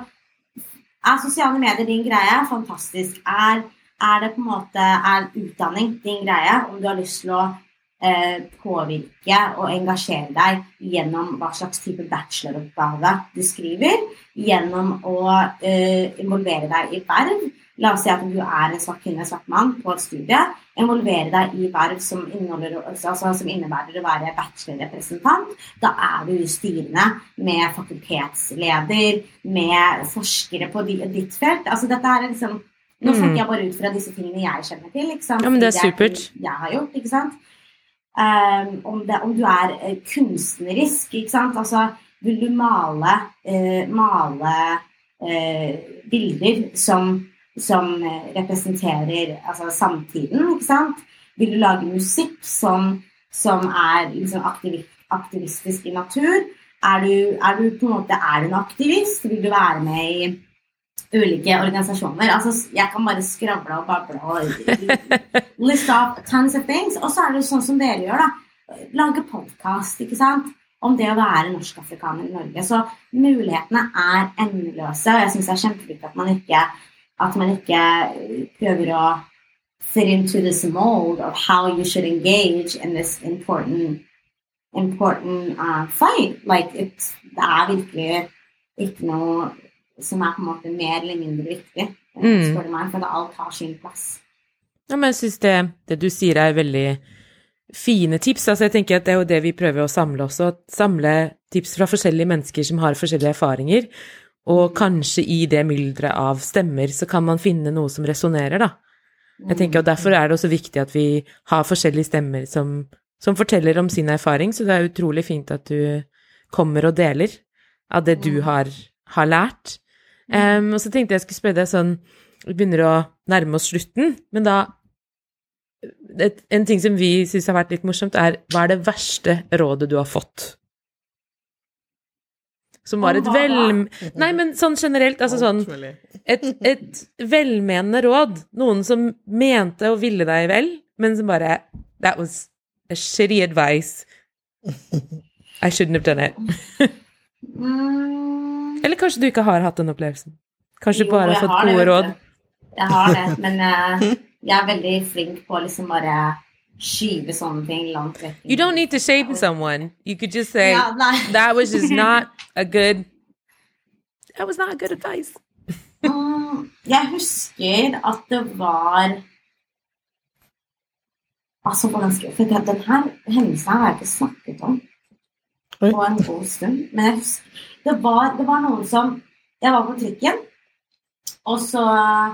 er sosiale medier din greie? Fantastisk. Er, er det på en måte, er utdanning din greie? Om du har lyst til å eh, påvirke og engasjere deg gjennom hva slags type bacheloroppgave du skriver, gjennom å eh, involvere deg i verv. La oss si at du er en svart kvinne, svart mann på et studie, involvere deg i verv som, altså, som innebærer å være bachelorrepresentant. Da er du i styrene med fakultetsleder, med forskere på ditt felt. Altså dette er liksom, nå snakker jeg bare ut fra disse tingene jeg kjenner til, ikke sant? Ja, men det er supert. Det jeg har gjort, ikke sant? Um, om, det, om du er uh, kunstnerisk, ikke sant? Altså, vil du male, uh, male uh, bilder som som representerer altså, samtiden, ikke sant? Vil du lage musikk som, som er liksom, aktiv, aktivistisk i natur? Er du, er du på en måte er du en aktivist? Vil du være med i ulike organisasjoner? Altså, jeg kan bare skravle og bable og list off tons of things. Og så er det sånn som dere gjør, da. Lage podcast, ikke sant? Om det å være norsk-afrikaner i Norge. Så mulighetene er endeløse, og jeg synes det er kjempeviktig at man ikke at man ikke prøver å fit into this mold of how you should engage in this important important uh, fight. Like, it's, det er virkelig ikke noe som er på en måte mer eller mindre viktig, mm. spør du meg, for det alt har sin plass. Ja, men jeg synes det, det du sier er veldig fine tips. Altså, jeg tenker at det er jo det vi prøver å samle også, samle tips fra forskjellige mennesker som har forskjellige erfaringer, og kanskje i det myldret av stemmer så kan man finne noe som resonerer, da. Jeg tenker, og derfor er det også viktig at vi har forskjellige stemmer som, som forteller om sin erfaring, så det er utrolig fint at du kommer og deler av det du har, har lært. Um, og så tenkte jeg skulle spørre deg sånn, vi begynner å nærme oss slutten, men da, et, en ting som vi synes har vært litt morsomt er, hva er det verste rådet du har fått? Som var et vel... Nei, men sånn generelt, altså sånn, et, et velmenende råd, noen som mente og ville deg vel, men som bare, that was a shitty advice. I shouldn't have done it. Eller kanskje du ikke har hatt den opplevelsen. Kanskje du bare har fått gode råd. Jeg har det, men uh, jeg er veldig flink på liksom bare... skyve sånne ting langt vekk. You don't need to shame someone. You could just say, ja, that was just not a good, that was not a good advice. mm, jeg husker at det var, altså hvordan skal jeg, for den her hendelsen har jeg ikke snakket om på en god stund, men jeg husker, det var, det var noen som, jeg var på trikken, og så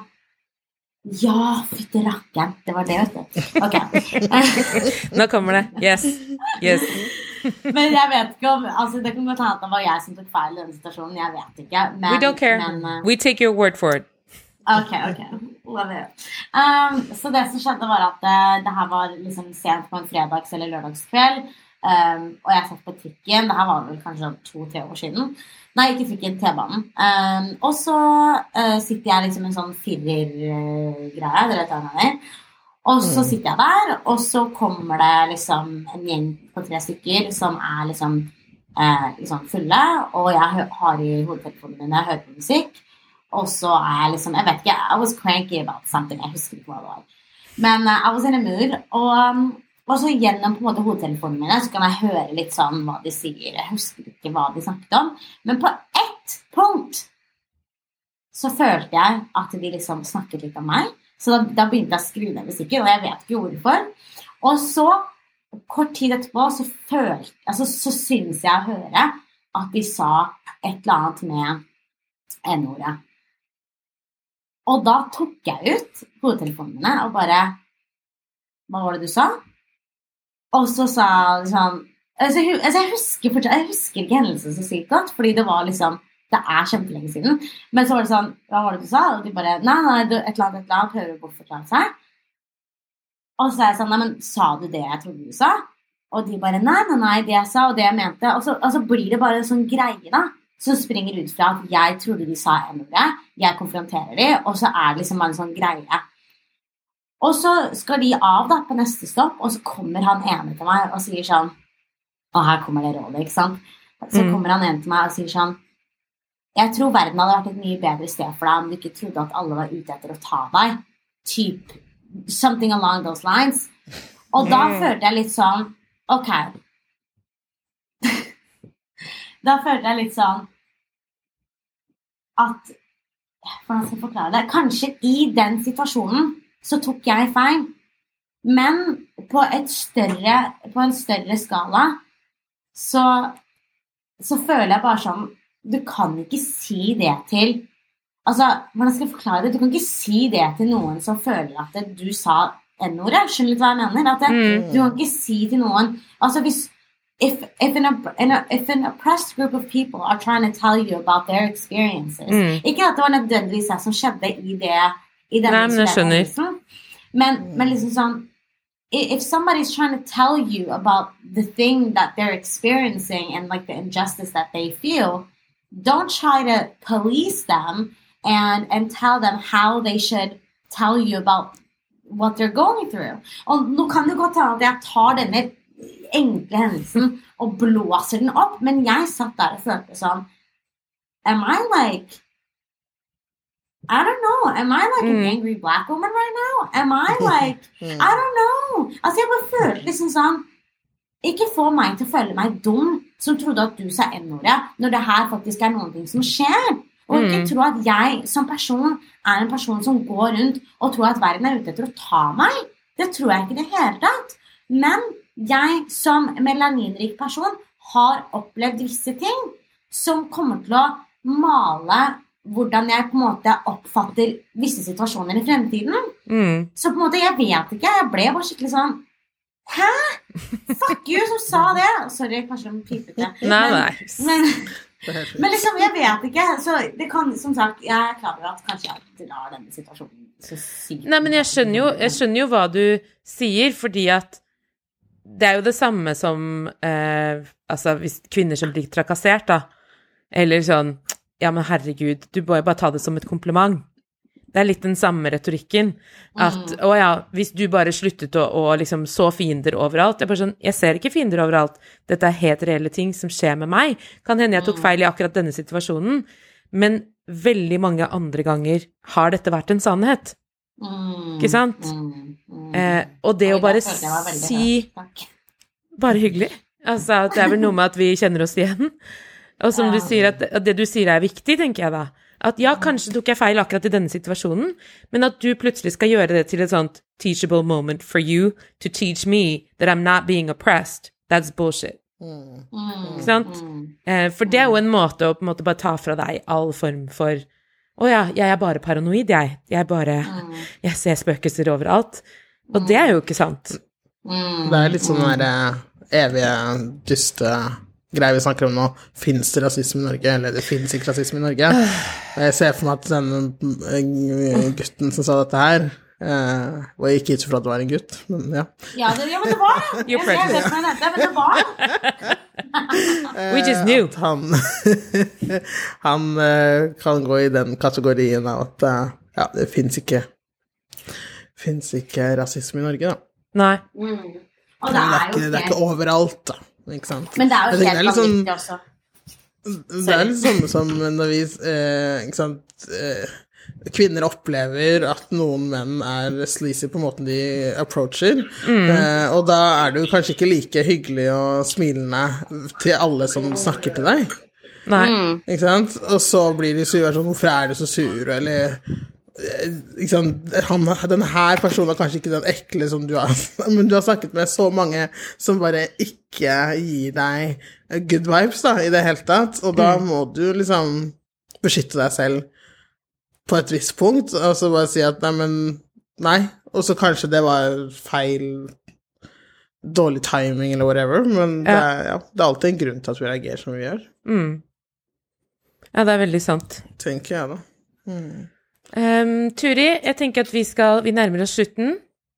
ja, fytte rakkeren. Det var det, vet du. Ok. Nå kommer det. Yes. Yes. Men jeg vet ikke om, altså det kan godt hende at det var jeg som tok feil i denne situasjonen, jeg vet ikke. Men, We don't care. Men, uh, We take your word for it. Ok, ok. Love it. Um, så det som skjedde var at uh, det her var liksom sent på en fredags- eller lørdagskveld, um, og jeg satt på trikken, det her var vel kanskje to-tre år siden. Nei, ikke fikk en T-banen. Um, og så uh, sitter jeg liksom en sånn firer-greie, dere vet hva jeg mener. Og så sitter jeg der, og så kommer det liksom en gjeng på tre stykker som er liksom, uh, liksom fulle, og jeg har i hodetelefonen min, jeg hører på musikk, og så er jeg liksom, jeg vet ikke, I was cranky about something, jeg husker ikke hva det var. Men uh, I was in a mood, og... Um, Og så gjennom på en måte hodetelefonene mine, så kan jeg høre litt sånn hva de sier. Jeg husker ikke hva de snakket om. Men på ett punkt så følte jeg at de liksom snakket litt om meg. Så da, da begynte jeg å skru ned musikken, og jeg vet ikke hvorfor. Og så, kort tid etterpå, så, følte, altså, så synes jeg å høre at de sa et eller annet med N-ordet. Og da tok jeg ut hodetelefonene og bare, hva var det du sa? Og så sa han liksom, altså, jeg, altså jeg, husker fortsatt, jeg husker ikke hendelsen så sykt godt, fordi det var liksom, det er kjempelenge siden. Men så var det sånn, hva var det du sa? Og de bare, nei, nei, et eller annet, et eller annet, prøver å bortforklare seg. Og så er jeg sånn, nei, men sa du det jeg trodde du sa? Og de bare, nei, nei, nei, det jeg sa, og det jeg mente. Og så, og så blir det bare en sånn greie da, som springer ut fra at jeg trodde de sa en-ordet, jeg konfronterer de, og så er det liksom bare en sånn greie. Og så skal de av da, på neste stopp, og så kommer han ene til meg og sier sånn, og her kommer det rådet, ikke sant? Så mm. kommer han ene til meg og sier sånn, jeg tror verden hadde vært et mye bedre sted for deg om du ikke trodde at alle var ute etter å ta deg. Typ, something along those lines. Og da mm. følte jeg litt sånn, ok. Da følte jeg litt sånn, at, hvordan skal jeg forklare det? Kanskje i den situasjonen så tok jeg feil. Men på, et større, på en større skala så, så føler jeg bare sånn, du kan ikke si det til, altså, hvordan skal jeg forklare det? Du kan ikke si det til noen som føler at du sa n-ordet, skjønner litt hva jeg mener? At det, mm. Du kan ikke si til noen, altså hvis, if, if, an, if an oppressed group of people are trying to tell you about their experiences, mm. ikke at det var nødvendigvis det som skjedde i det, i den experiensen, men, men liksom sånn, if somebody's trying to tell you about the thing that they're experiencing and like the injustice that they feel, don't try to police them and, and tell them how they should tell you about what they're going through. Og nå kan det godt hende at jeg tar denne enkle hendelsen og blåser den opp, men jeg satt der og følte sånn, am I like, I don't know, am I like mm. an angry black woman right now? Am I like, I don't know. Altså jeg bare følte liksom sånn, ikke få meg til å føle meg dum som trodde at du sa n-ordet, når det her faktisk er noen ting som skjer. Og ikke mm. tro at jeg som person er en person som går rundt og tror at verden er ute etter å ta meg. Det tror jeg ikke det hele tatt. Men jeg som melaninrik person har opplevd visse ting som kommer til å male hvordan jeg på en måte oppfatter visse situasjoner i fremtiden. Mm. Så på en måte, jeg vet ikke, jeg ble bare skikkelig sånn, hæ? Fuck you som sa det. Sorry, kanskje de pipet det. Nei, nei. Men, men, men liksom, jeg vet ikke. Så det kan, som sagt, jeg er klar over at kanskje jeg drar denne situasjonen så sykt. Nei, men jeg skjønner jo, jeg skjønner jo hva du sier, fordi at det er jo det samme som, eh, altså, hvis kvinner som blir trakassert, da, eller sånn, ja, men herregud, du må jo bare ta det som et kompliment. Det er litt den samme retorikken, at, mm. å ja, hvis du bare sluttet å, å liksom så fiender overalt, jeg bare sånn, jeg ser ikke fiender overalt, dette er helt reelle ting som skjer med meg, kan hende jeg tok feil i akkurat denne situasjonen, men veldig mange andre ganger har dette vært en sannhet. Mm. Ikke sant? Mm. Mm. Eh, og det Oi, å bare si, bare hyggelig, altså, det er vel noe med at vi kjenner oss igjen, og som du sier, at, at det du sier er viktig, tenker jeg da. At ja, kanskje tok jeg feil akkurat i denne situasjonen, men at du plutselig skal gjøre det til et sånt teachable moment for you to teach me that I'm not being oppressed. That's bullshit. Mm. Ikke sant? Mm. Eh, for det er jo en måte å på en måte bare ta fra deg all form for, å ja, jeg er bare paranoid, jeg. Jeg bare, mm. jeg ser spøkelser overalt. Og det er jo ikke sant. Mm. Det er litt sånn der evige, dyste greier vi snakker om nå, finnes det rasisme i Norge, eller det finnes ikke rasisme i Norge. Jeg ser for meg at den gutten som sa dette her, uh, var ikke ut fra at det var en gutt, men ja. Ja, det, ja men det var det. Jeg ser det for dette, men det var det. We just knew. At han, han uh, kan gå i den kategorien av at uh, ja, det finnes ikke, finnes ikke rasisme i Norge, da. Nei. Mm. Og det er, det, er ikke, det er ikke overalt, da. Ikke sant? Men det er jo helt vanvittig sånn, også. Det er litt sånn som når vi, eh, ikke sant, eh, kvinner opplever at noen menn er sleazy på måten de approacher, mm. eh, og da er det jo kanskje ikke like hyggelig og smilende til alle som snakker til deg. Nei. Ikke sant? Og så blir de sur, sånn, hvorfor er du så sur, eller liksom, han, den her personen er kanskje ikke den ekle som du har, men du har snakket med så mange som bare ikke gir deg good vibes da, i det hele tatt, og da må du liksom beskytte deg selv på et visst punkt, og så bare si at nei, men nei, og så kanskje det var feil dårlig timing eller whatever, men det Ja. er, ja, det er alltid en grunn til at vi reagerer som vi gjør, Mm. Ja, det er veldig sant. tenker jeg da. Um, Turi, jeg tenker at vi skal, vi nærmer oss slutten.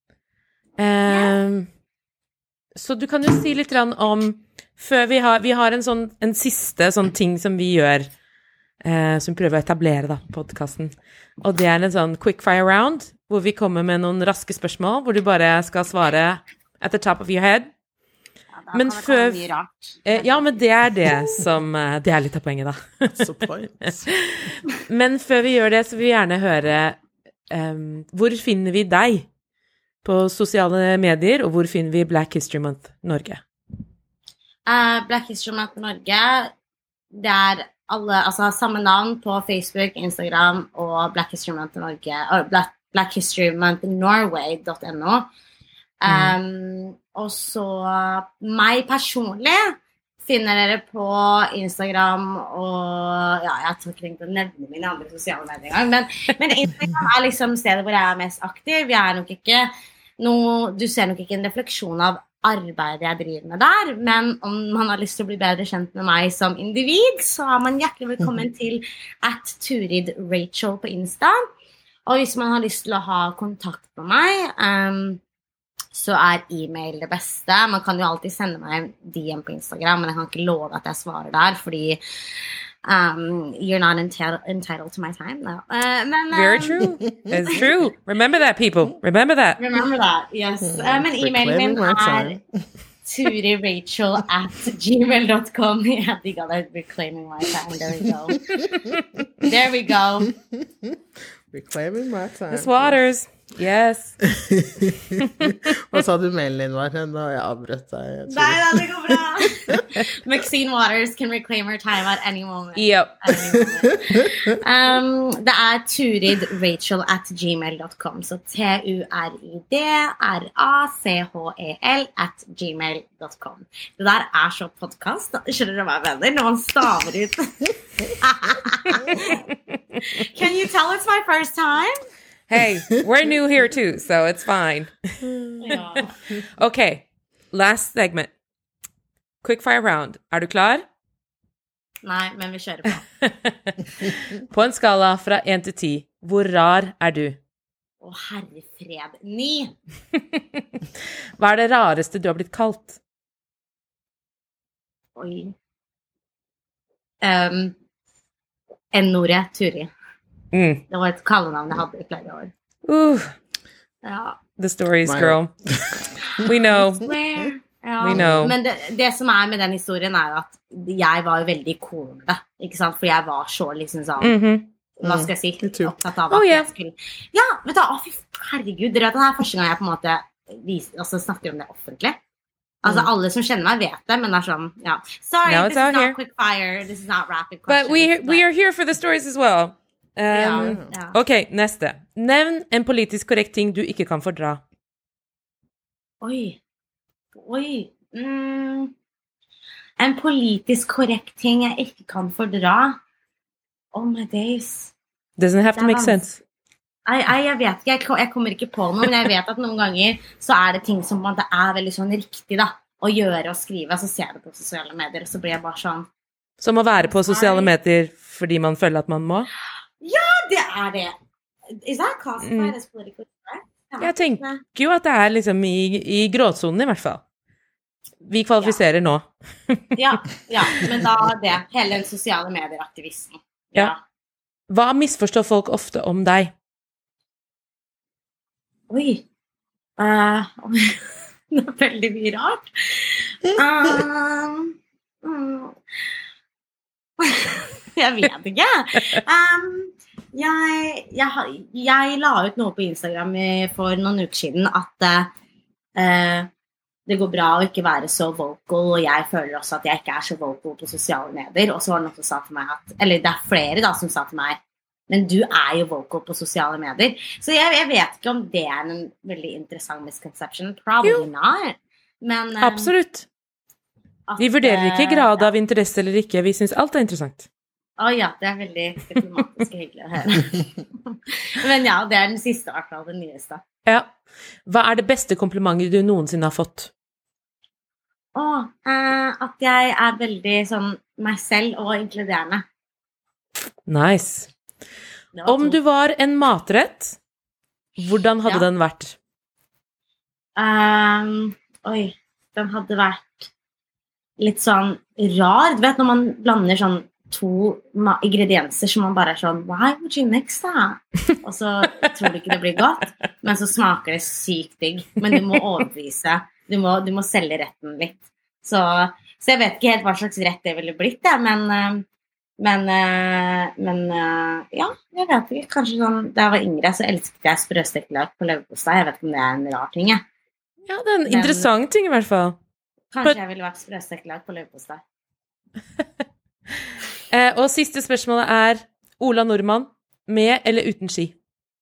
Um, så du kan jo si litt grann om, før vi har, vi har en sånn, en siste sånn ting som vi gjør, eh, som vi prøver å etablere da, podcasten. Og det er en sånn quick fire round, hvor vi kommer med noen raske spørsmål, hvor du bare skal svare at the top of your head. Ja, da Men kan det før- komme mye rart. Eh, ja, men det er det som, eh, det er litt av poenget da. Så point. Men før vi gjør det, så vil vi gjerne høre, um, hvor finner vi deg på sosiale medier, og hvor finner vi Black History Month Norge? Eh, Black History Month Norge, det er alle, altså samme navn på Facebook, Instagram og Black History Month Norge, og Black, Black History Month Norway dot no. Um, og så meg personlig finner dere på Instagram og ja, jeg tror ikke tenkt å nevne mine andre sosiale medier engang, men, men Instagram er liksom stedet hvor jeg er mest aktiv. Jeg er nok ikke noe, du ser nok ikke en refleksjon av arbeidet jeg driver med der, men om man har lyst til å bli bedre kjent med meg som individ, så er man hjertelig velkommen til at Turid Rachel på Insta. Og hvis man har lyst til å ha kontakt med meg, um, så er e-mail det beste. Man kan jo alltid sende meg en D M på Instagram, men jeg kan ikke love at jeg svarer der, fordi um, you're not entitled, entitled to my time. No. Uh, men, um, Very true. It's true. Remember that, people. Remember that. Remember that, yes. Uh, men e-mailen min Reclaiming my er time. turirachel at gmail dot com. Yeah, they got it. Reclaiming my time. There we go. There we go. Reclaiming my time. Miss Waters. Yes. Hva sa du mailen din var? Da jeg avbrøt deg. jeg tror. Nei, det går bra. Maxine Waters can reclaim her time at any moment. Yep. At any moment. Um, det er turidrachel at gmail dot com. Så T U R I D R A C H E L at gmail dot com. Det der er så podcast. Skjønner du hva jeg mener? Når man staver ut. Can you tell it's my first time? Hey, we're new here too, so it's fine. Ja. Okay, last segment. Quick fire round. Er du klar? Nei, men vi kjører på. På en skala fra én til ti, hvor rar er du? Å, herre fred. Ni. Hva er det rareste du har blitt kalt? Oi. Um, N-ordet Turi. Mm. Det var et kallenavn jeg hadde i flere år. Ooh, Ja. the stories, My- girl. We know. Where? Ja. We know. Men det, det som er med den historien er jo at jeg var jo veldig cool med det, ikke sant? For jeg var så liksom sånn, Mhm. hva skal jeg si, Me too. opptatt av at Oh, yeah. jeg skulle... Ja, vet du, å fy herregud, dere vet, det er første gang jeg på en måte vis, altså, snakker om det offentlig. Altså, alle som kjenner meg vet det, men det er sånn, ja. Sorry, Now this it's is out not here. quick fire, this is not rapid questions. But we we are here for the stories as well. Um, Ja, ja. Ok, neste. Nevn en politisk korrekt ting du ikke kan fordra. Oi. Oi. Mm. En politisk korrekt ting jeg ikke kan fordra. Oh my days. Doesn't have to Det er make vans- sense. Nei, nei, jeg vet ikke. Jeg, kom- jeg kommer ikke på noe, men jeg vet at noen ganger så er det ting som på en måte er veldig sånn riktig da, å gjøre og skrive. Så ser jeg det på sosiale medier, og så blir jeg bare sånn, Som å være på sosiale medier fordi man føler at man må. ja, det er det. Is that classified as politically correct? Ja. Jeg tenker jo at det er liksom i, i gråzonen i hvert fall. Vi kvalifiserer nå. Ja, ja, men da er det hele den sosiale medier-aktivisten. Ja. Hva misforstår folk ofte om deg? Oi. Uh, det er veldig mye rart. Um, mm. Jeg vet ikke. Um, jeg, jeg, har- jeg la ut noe på Instagram i- for noen uker siden at uh, det går bra å ikke være så vocal, og jeg føler også at jeg ikke er så vocal på sosiale medier. Og så var det noen som sa til meg at, eller det er flere da som sa til meg, men du er jo vocal på sosiale medier. Så jeg, jeg vet ikke om det er en veldig interessant misconception. Probably Jo. not. Men, um, Absolutt. at, Vi vurderer ikke eh, grad ja. av interesse eller ikke. Vi syns alt er interessant. Å ja, det er veldig diplomatisk og hyggelig å høre. Men ja, det er den siste, i hvert fall den nyeste. Ja. Hva er det beste komplimentet du noensinne har fått? Åh, eh, at jeg er veldig sånn meg selv og inkluderende. Nice. Det var Om to. du var en matrett, hvordan hadde Ja. den vært? Ehm, oi, den hadde vært litt sånn rar. Du vet når man blander sånn to ma- ingredienser som man bare er sånn, why would you mix that? Og så tror du ikke det blir godt, men så smaker det sykt digg. Men du må overbevise. Du må, du må selge retten litt. Så, så jeg vet ikke helt hva slags rett det ville blitt, det, men, eh, men, eh, men eh, ja, jeg vet ikke. Kanskje sånn, da jeg var yngre, så elsket jeg sprøstekt løk på leverpostei. Jeg vet ikke om det er en rar ting, jeg. Ja, det er en interessant ting i hvert fall. Kanskje But- jeg ville vært sprøstekt løk på leverpostei. Eh, og siste spørsmålet er Ola Nordmann, med eller uten ski?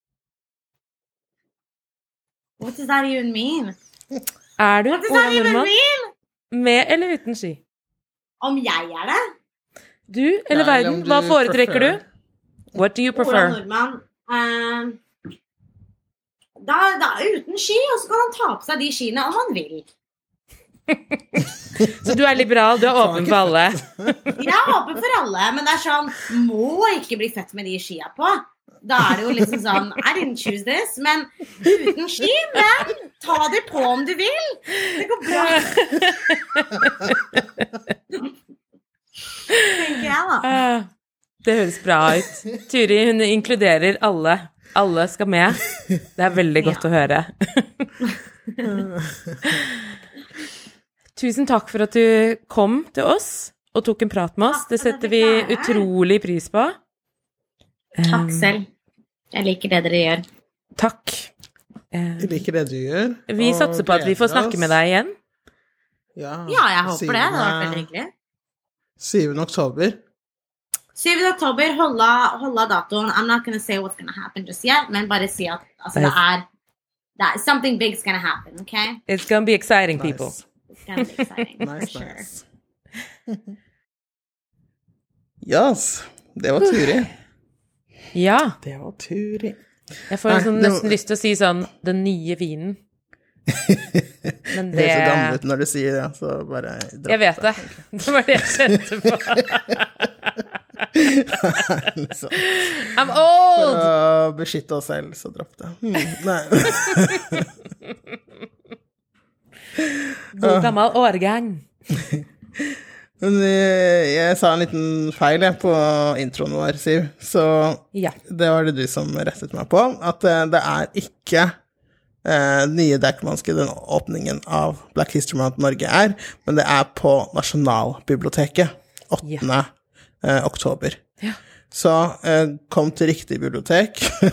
What does that even mean? Er du What does Ola that even Nordmann, mean? med eller uten ski? Om jeg er det? Du eller Ja, eller verden, om du hva foretrekker prefer. du? What do you Ola prefer? Nordmann. eh, da, da uten ski, og så kan han ta på seg de skiene om han vil. Så du er liberal, du er åpen for alle. Jeg er åpen for alle, men det er sånn, må ikke bli født med de skia på. Da er det jo liksom sånn, I didn't choose this, men uten ski, men ta det på om du vil. Det går bra. Tenker jeg da. Ah, det høres bra ut. Turi, hun inkluderer alle. Alle skal med. Det er veldig godt å høre. Tusen takk for at du kom til oss og tok en prat med oss. Takk Det for at setter jeg vi fikk være her. utrolig pris på. Takk selv. Jeg liker det dere gjør. Takk. Eh, Jeg liker det du gjør. Vi og satser på at vi får gleder snakke oss. med deg igjen. Ja, Ja, jeg håper det. Det hadde vært veldig hyggelig. syvende oktober. syvende oktober, holde, holde datoen. I'm not gonna say what's gonna happen just yet, men bare si at altså, det er, det er something big's gonna happen, okay? It's gonna be exciting, people. Nice. It's gonna be exciting, Nice, for sure. nice. Yes, det var Turi. Ja. Det var Turi. Jeg får Nei, sånn, det var- nesten lyst til å si sånn den nye vinen. Men Det det er så gammel ut når du sier det, så bare dropp Jeg vet det. Det var det jeg kjente på. Liksom. I'm For old! å beskytte oss selv, så dropp det. Hmm, nei. God gammel årgang. Men eh, jeg sa en liten feil jeg, på introen vår, Siv, så Ja. det var det du som rettet meg på, at eh, det er ikke eh, nye Deichmanske den åpningen av Black History Month Norge er, men det er på Nasjonalbiblioteket åttende Eh, oktober. Ja. Så eh, kom til riktig bibliotek,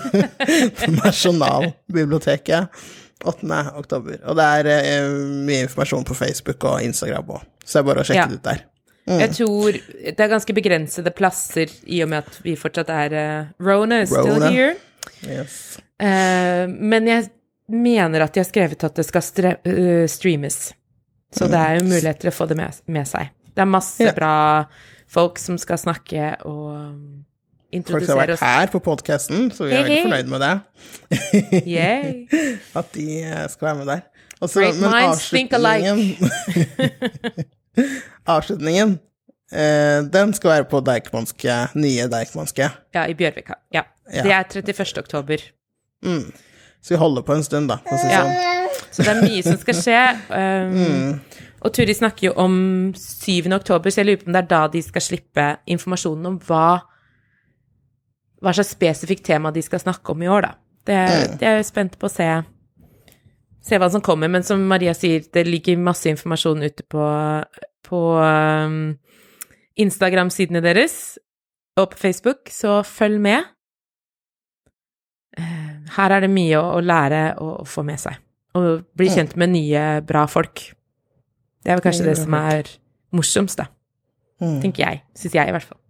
Nasjonalbiblioteket åttende oktober. Og det er eh, mye informasjon på Facebook og Instagram også, så det er bare å sjekke Ja. det ut der. Jeg tror det er ganske begrensede plasser i og med at vi fortsatt er uh, Rona is still Rona. here. Yes. Eh, men jeg mener at de har skrevet at det skal stre eh, streames. Så det er jo mulighet til å få det med, med seg. Det er masse Ja. bra folk som skal snakke og um, Folk som har introdusere vært oss. her på podcasten, så vi er Hei, veldig hei. fornøyd med det. Yay. At de eh, skal være med der. Og så- Great men minds think alike. avslutningen Avslutningen eh, den skal være på Deichmanske, nye Deichmanske. Ja, i Bjørvika. Ja. Ja. Det er trettiførste oktober. Mm. Så vi holder på en stund, da. For å si Ja. sånn. Så det er mye som skal skje. Um, Mm. Og Turi snakker jo om syvende oktober, så jeg lurer på om det er da de skal slippe informasjonen om hva, hva slags spesifikt tema de skal snakke om i år, da. Det, Mm. det er jeg spent på å se, se hva som kommer. Men som Maria sier, det ligger masse informasjon ute på, på um, Instagram-sidene deres og på Facebook, så følg med. Eh, Her er det mye å, å lære og å få med seg. Og bli kjent med nye, bra folk. Det er vel kanskje Nye, det bra som er morsomst, da. Mm. Tenker jeg. Syns jeg, i hvert fall.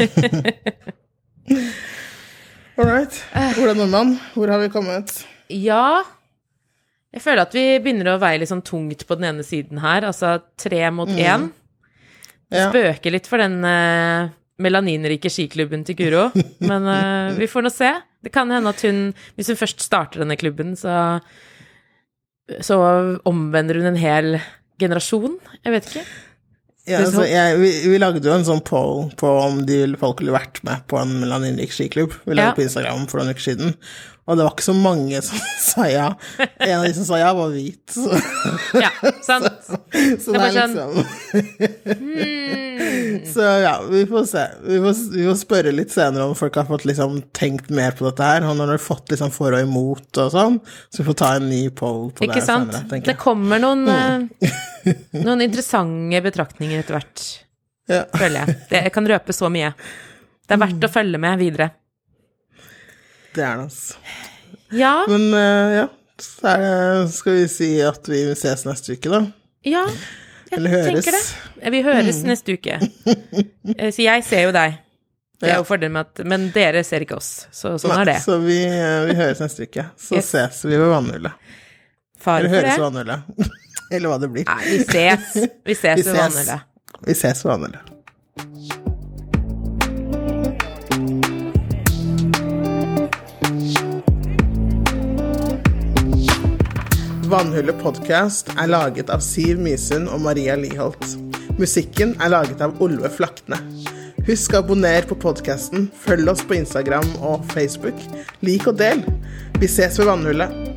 All right. Ola Nordmann, hvor har vi kommet? Ja, jeg føler at vi begynner å veie litt sånn tungt på den ene siden her. Altså tre mot én. Det Ja. spøker litt for den uh, melaninrike skiklubben til Guro. Men eh, vi får nå se. Det kan hende at hun, hvis hun først starter denne klubben, så, så omvender hun en hel generasjon, jeg vet ikke. Ja, altså, jeg, vi, vi lagde jo en sånn poll på om de folk ville vært med på en Melanin-rik skiklubb. Vi lagde ja. på Instagram for noen uker siden, og det var ikke så mange som sa ja. En av de som sa ja var hvit. Så. Ja, sant. Så, så det, det er liksom... hmm. Så ja, vi får se. Vi får, vi får spørre litt senere om folk har fått liksom tenkt mer på dette her, og når de har fått liksom for og imot og sånn, så vi får ta en ny poll på ikke det sant? Senere, tenker jeg. Det kommer noen, mm. noen interessante betraktninger etter hvert, ja. føler jeg. Det, jeg kan røpe så mye. Det er verdt mm. å følge med videre. Det er det, altså. Ja. Men uh, ja, så er det, skal vi si at vi ses neste uke, da? Ja, jeg Eller høres. tenker det. Vi høres mm. neste uke. Så jeg ser jo deg. Det er jo fordelen med at, men dere ser ikke oss, så sånn Nei, er det. Så vi, vi høres neste uke, så yes. ses vi ved vannhullet. Fare Eller for høres det. ved vannhullet. Eller hva det blir. Nei, vi ses. Vi ses ved vannhullet. Vi ses ved vannhullet. Vannhullet podcast er laget av Siv Mysund og Maria Liholt. Musikken er laget av Olve Flakne. Husk å abonnere på podcasten, følg oss på Instagram og Facebook, lik og del. Vi ses ved Vannhullet.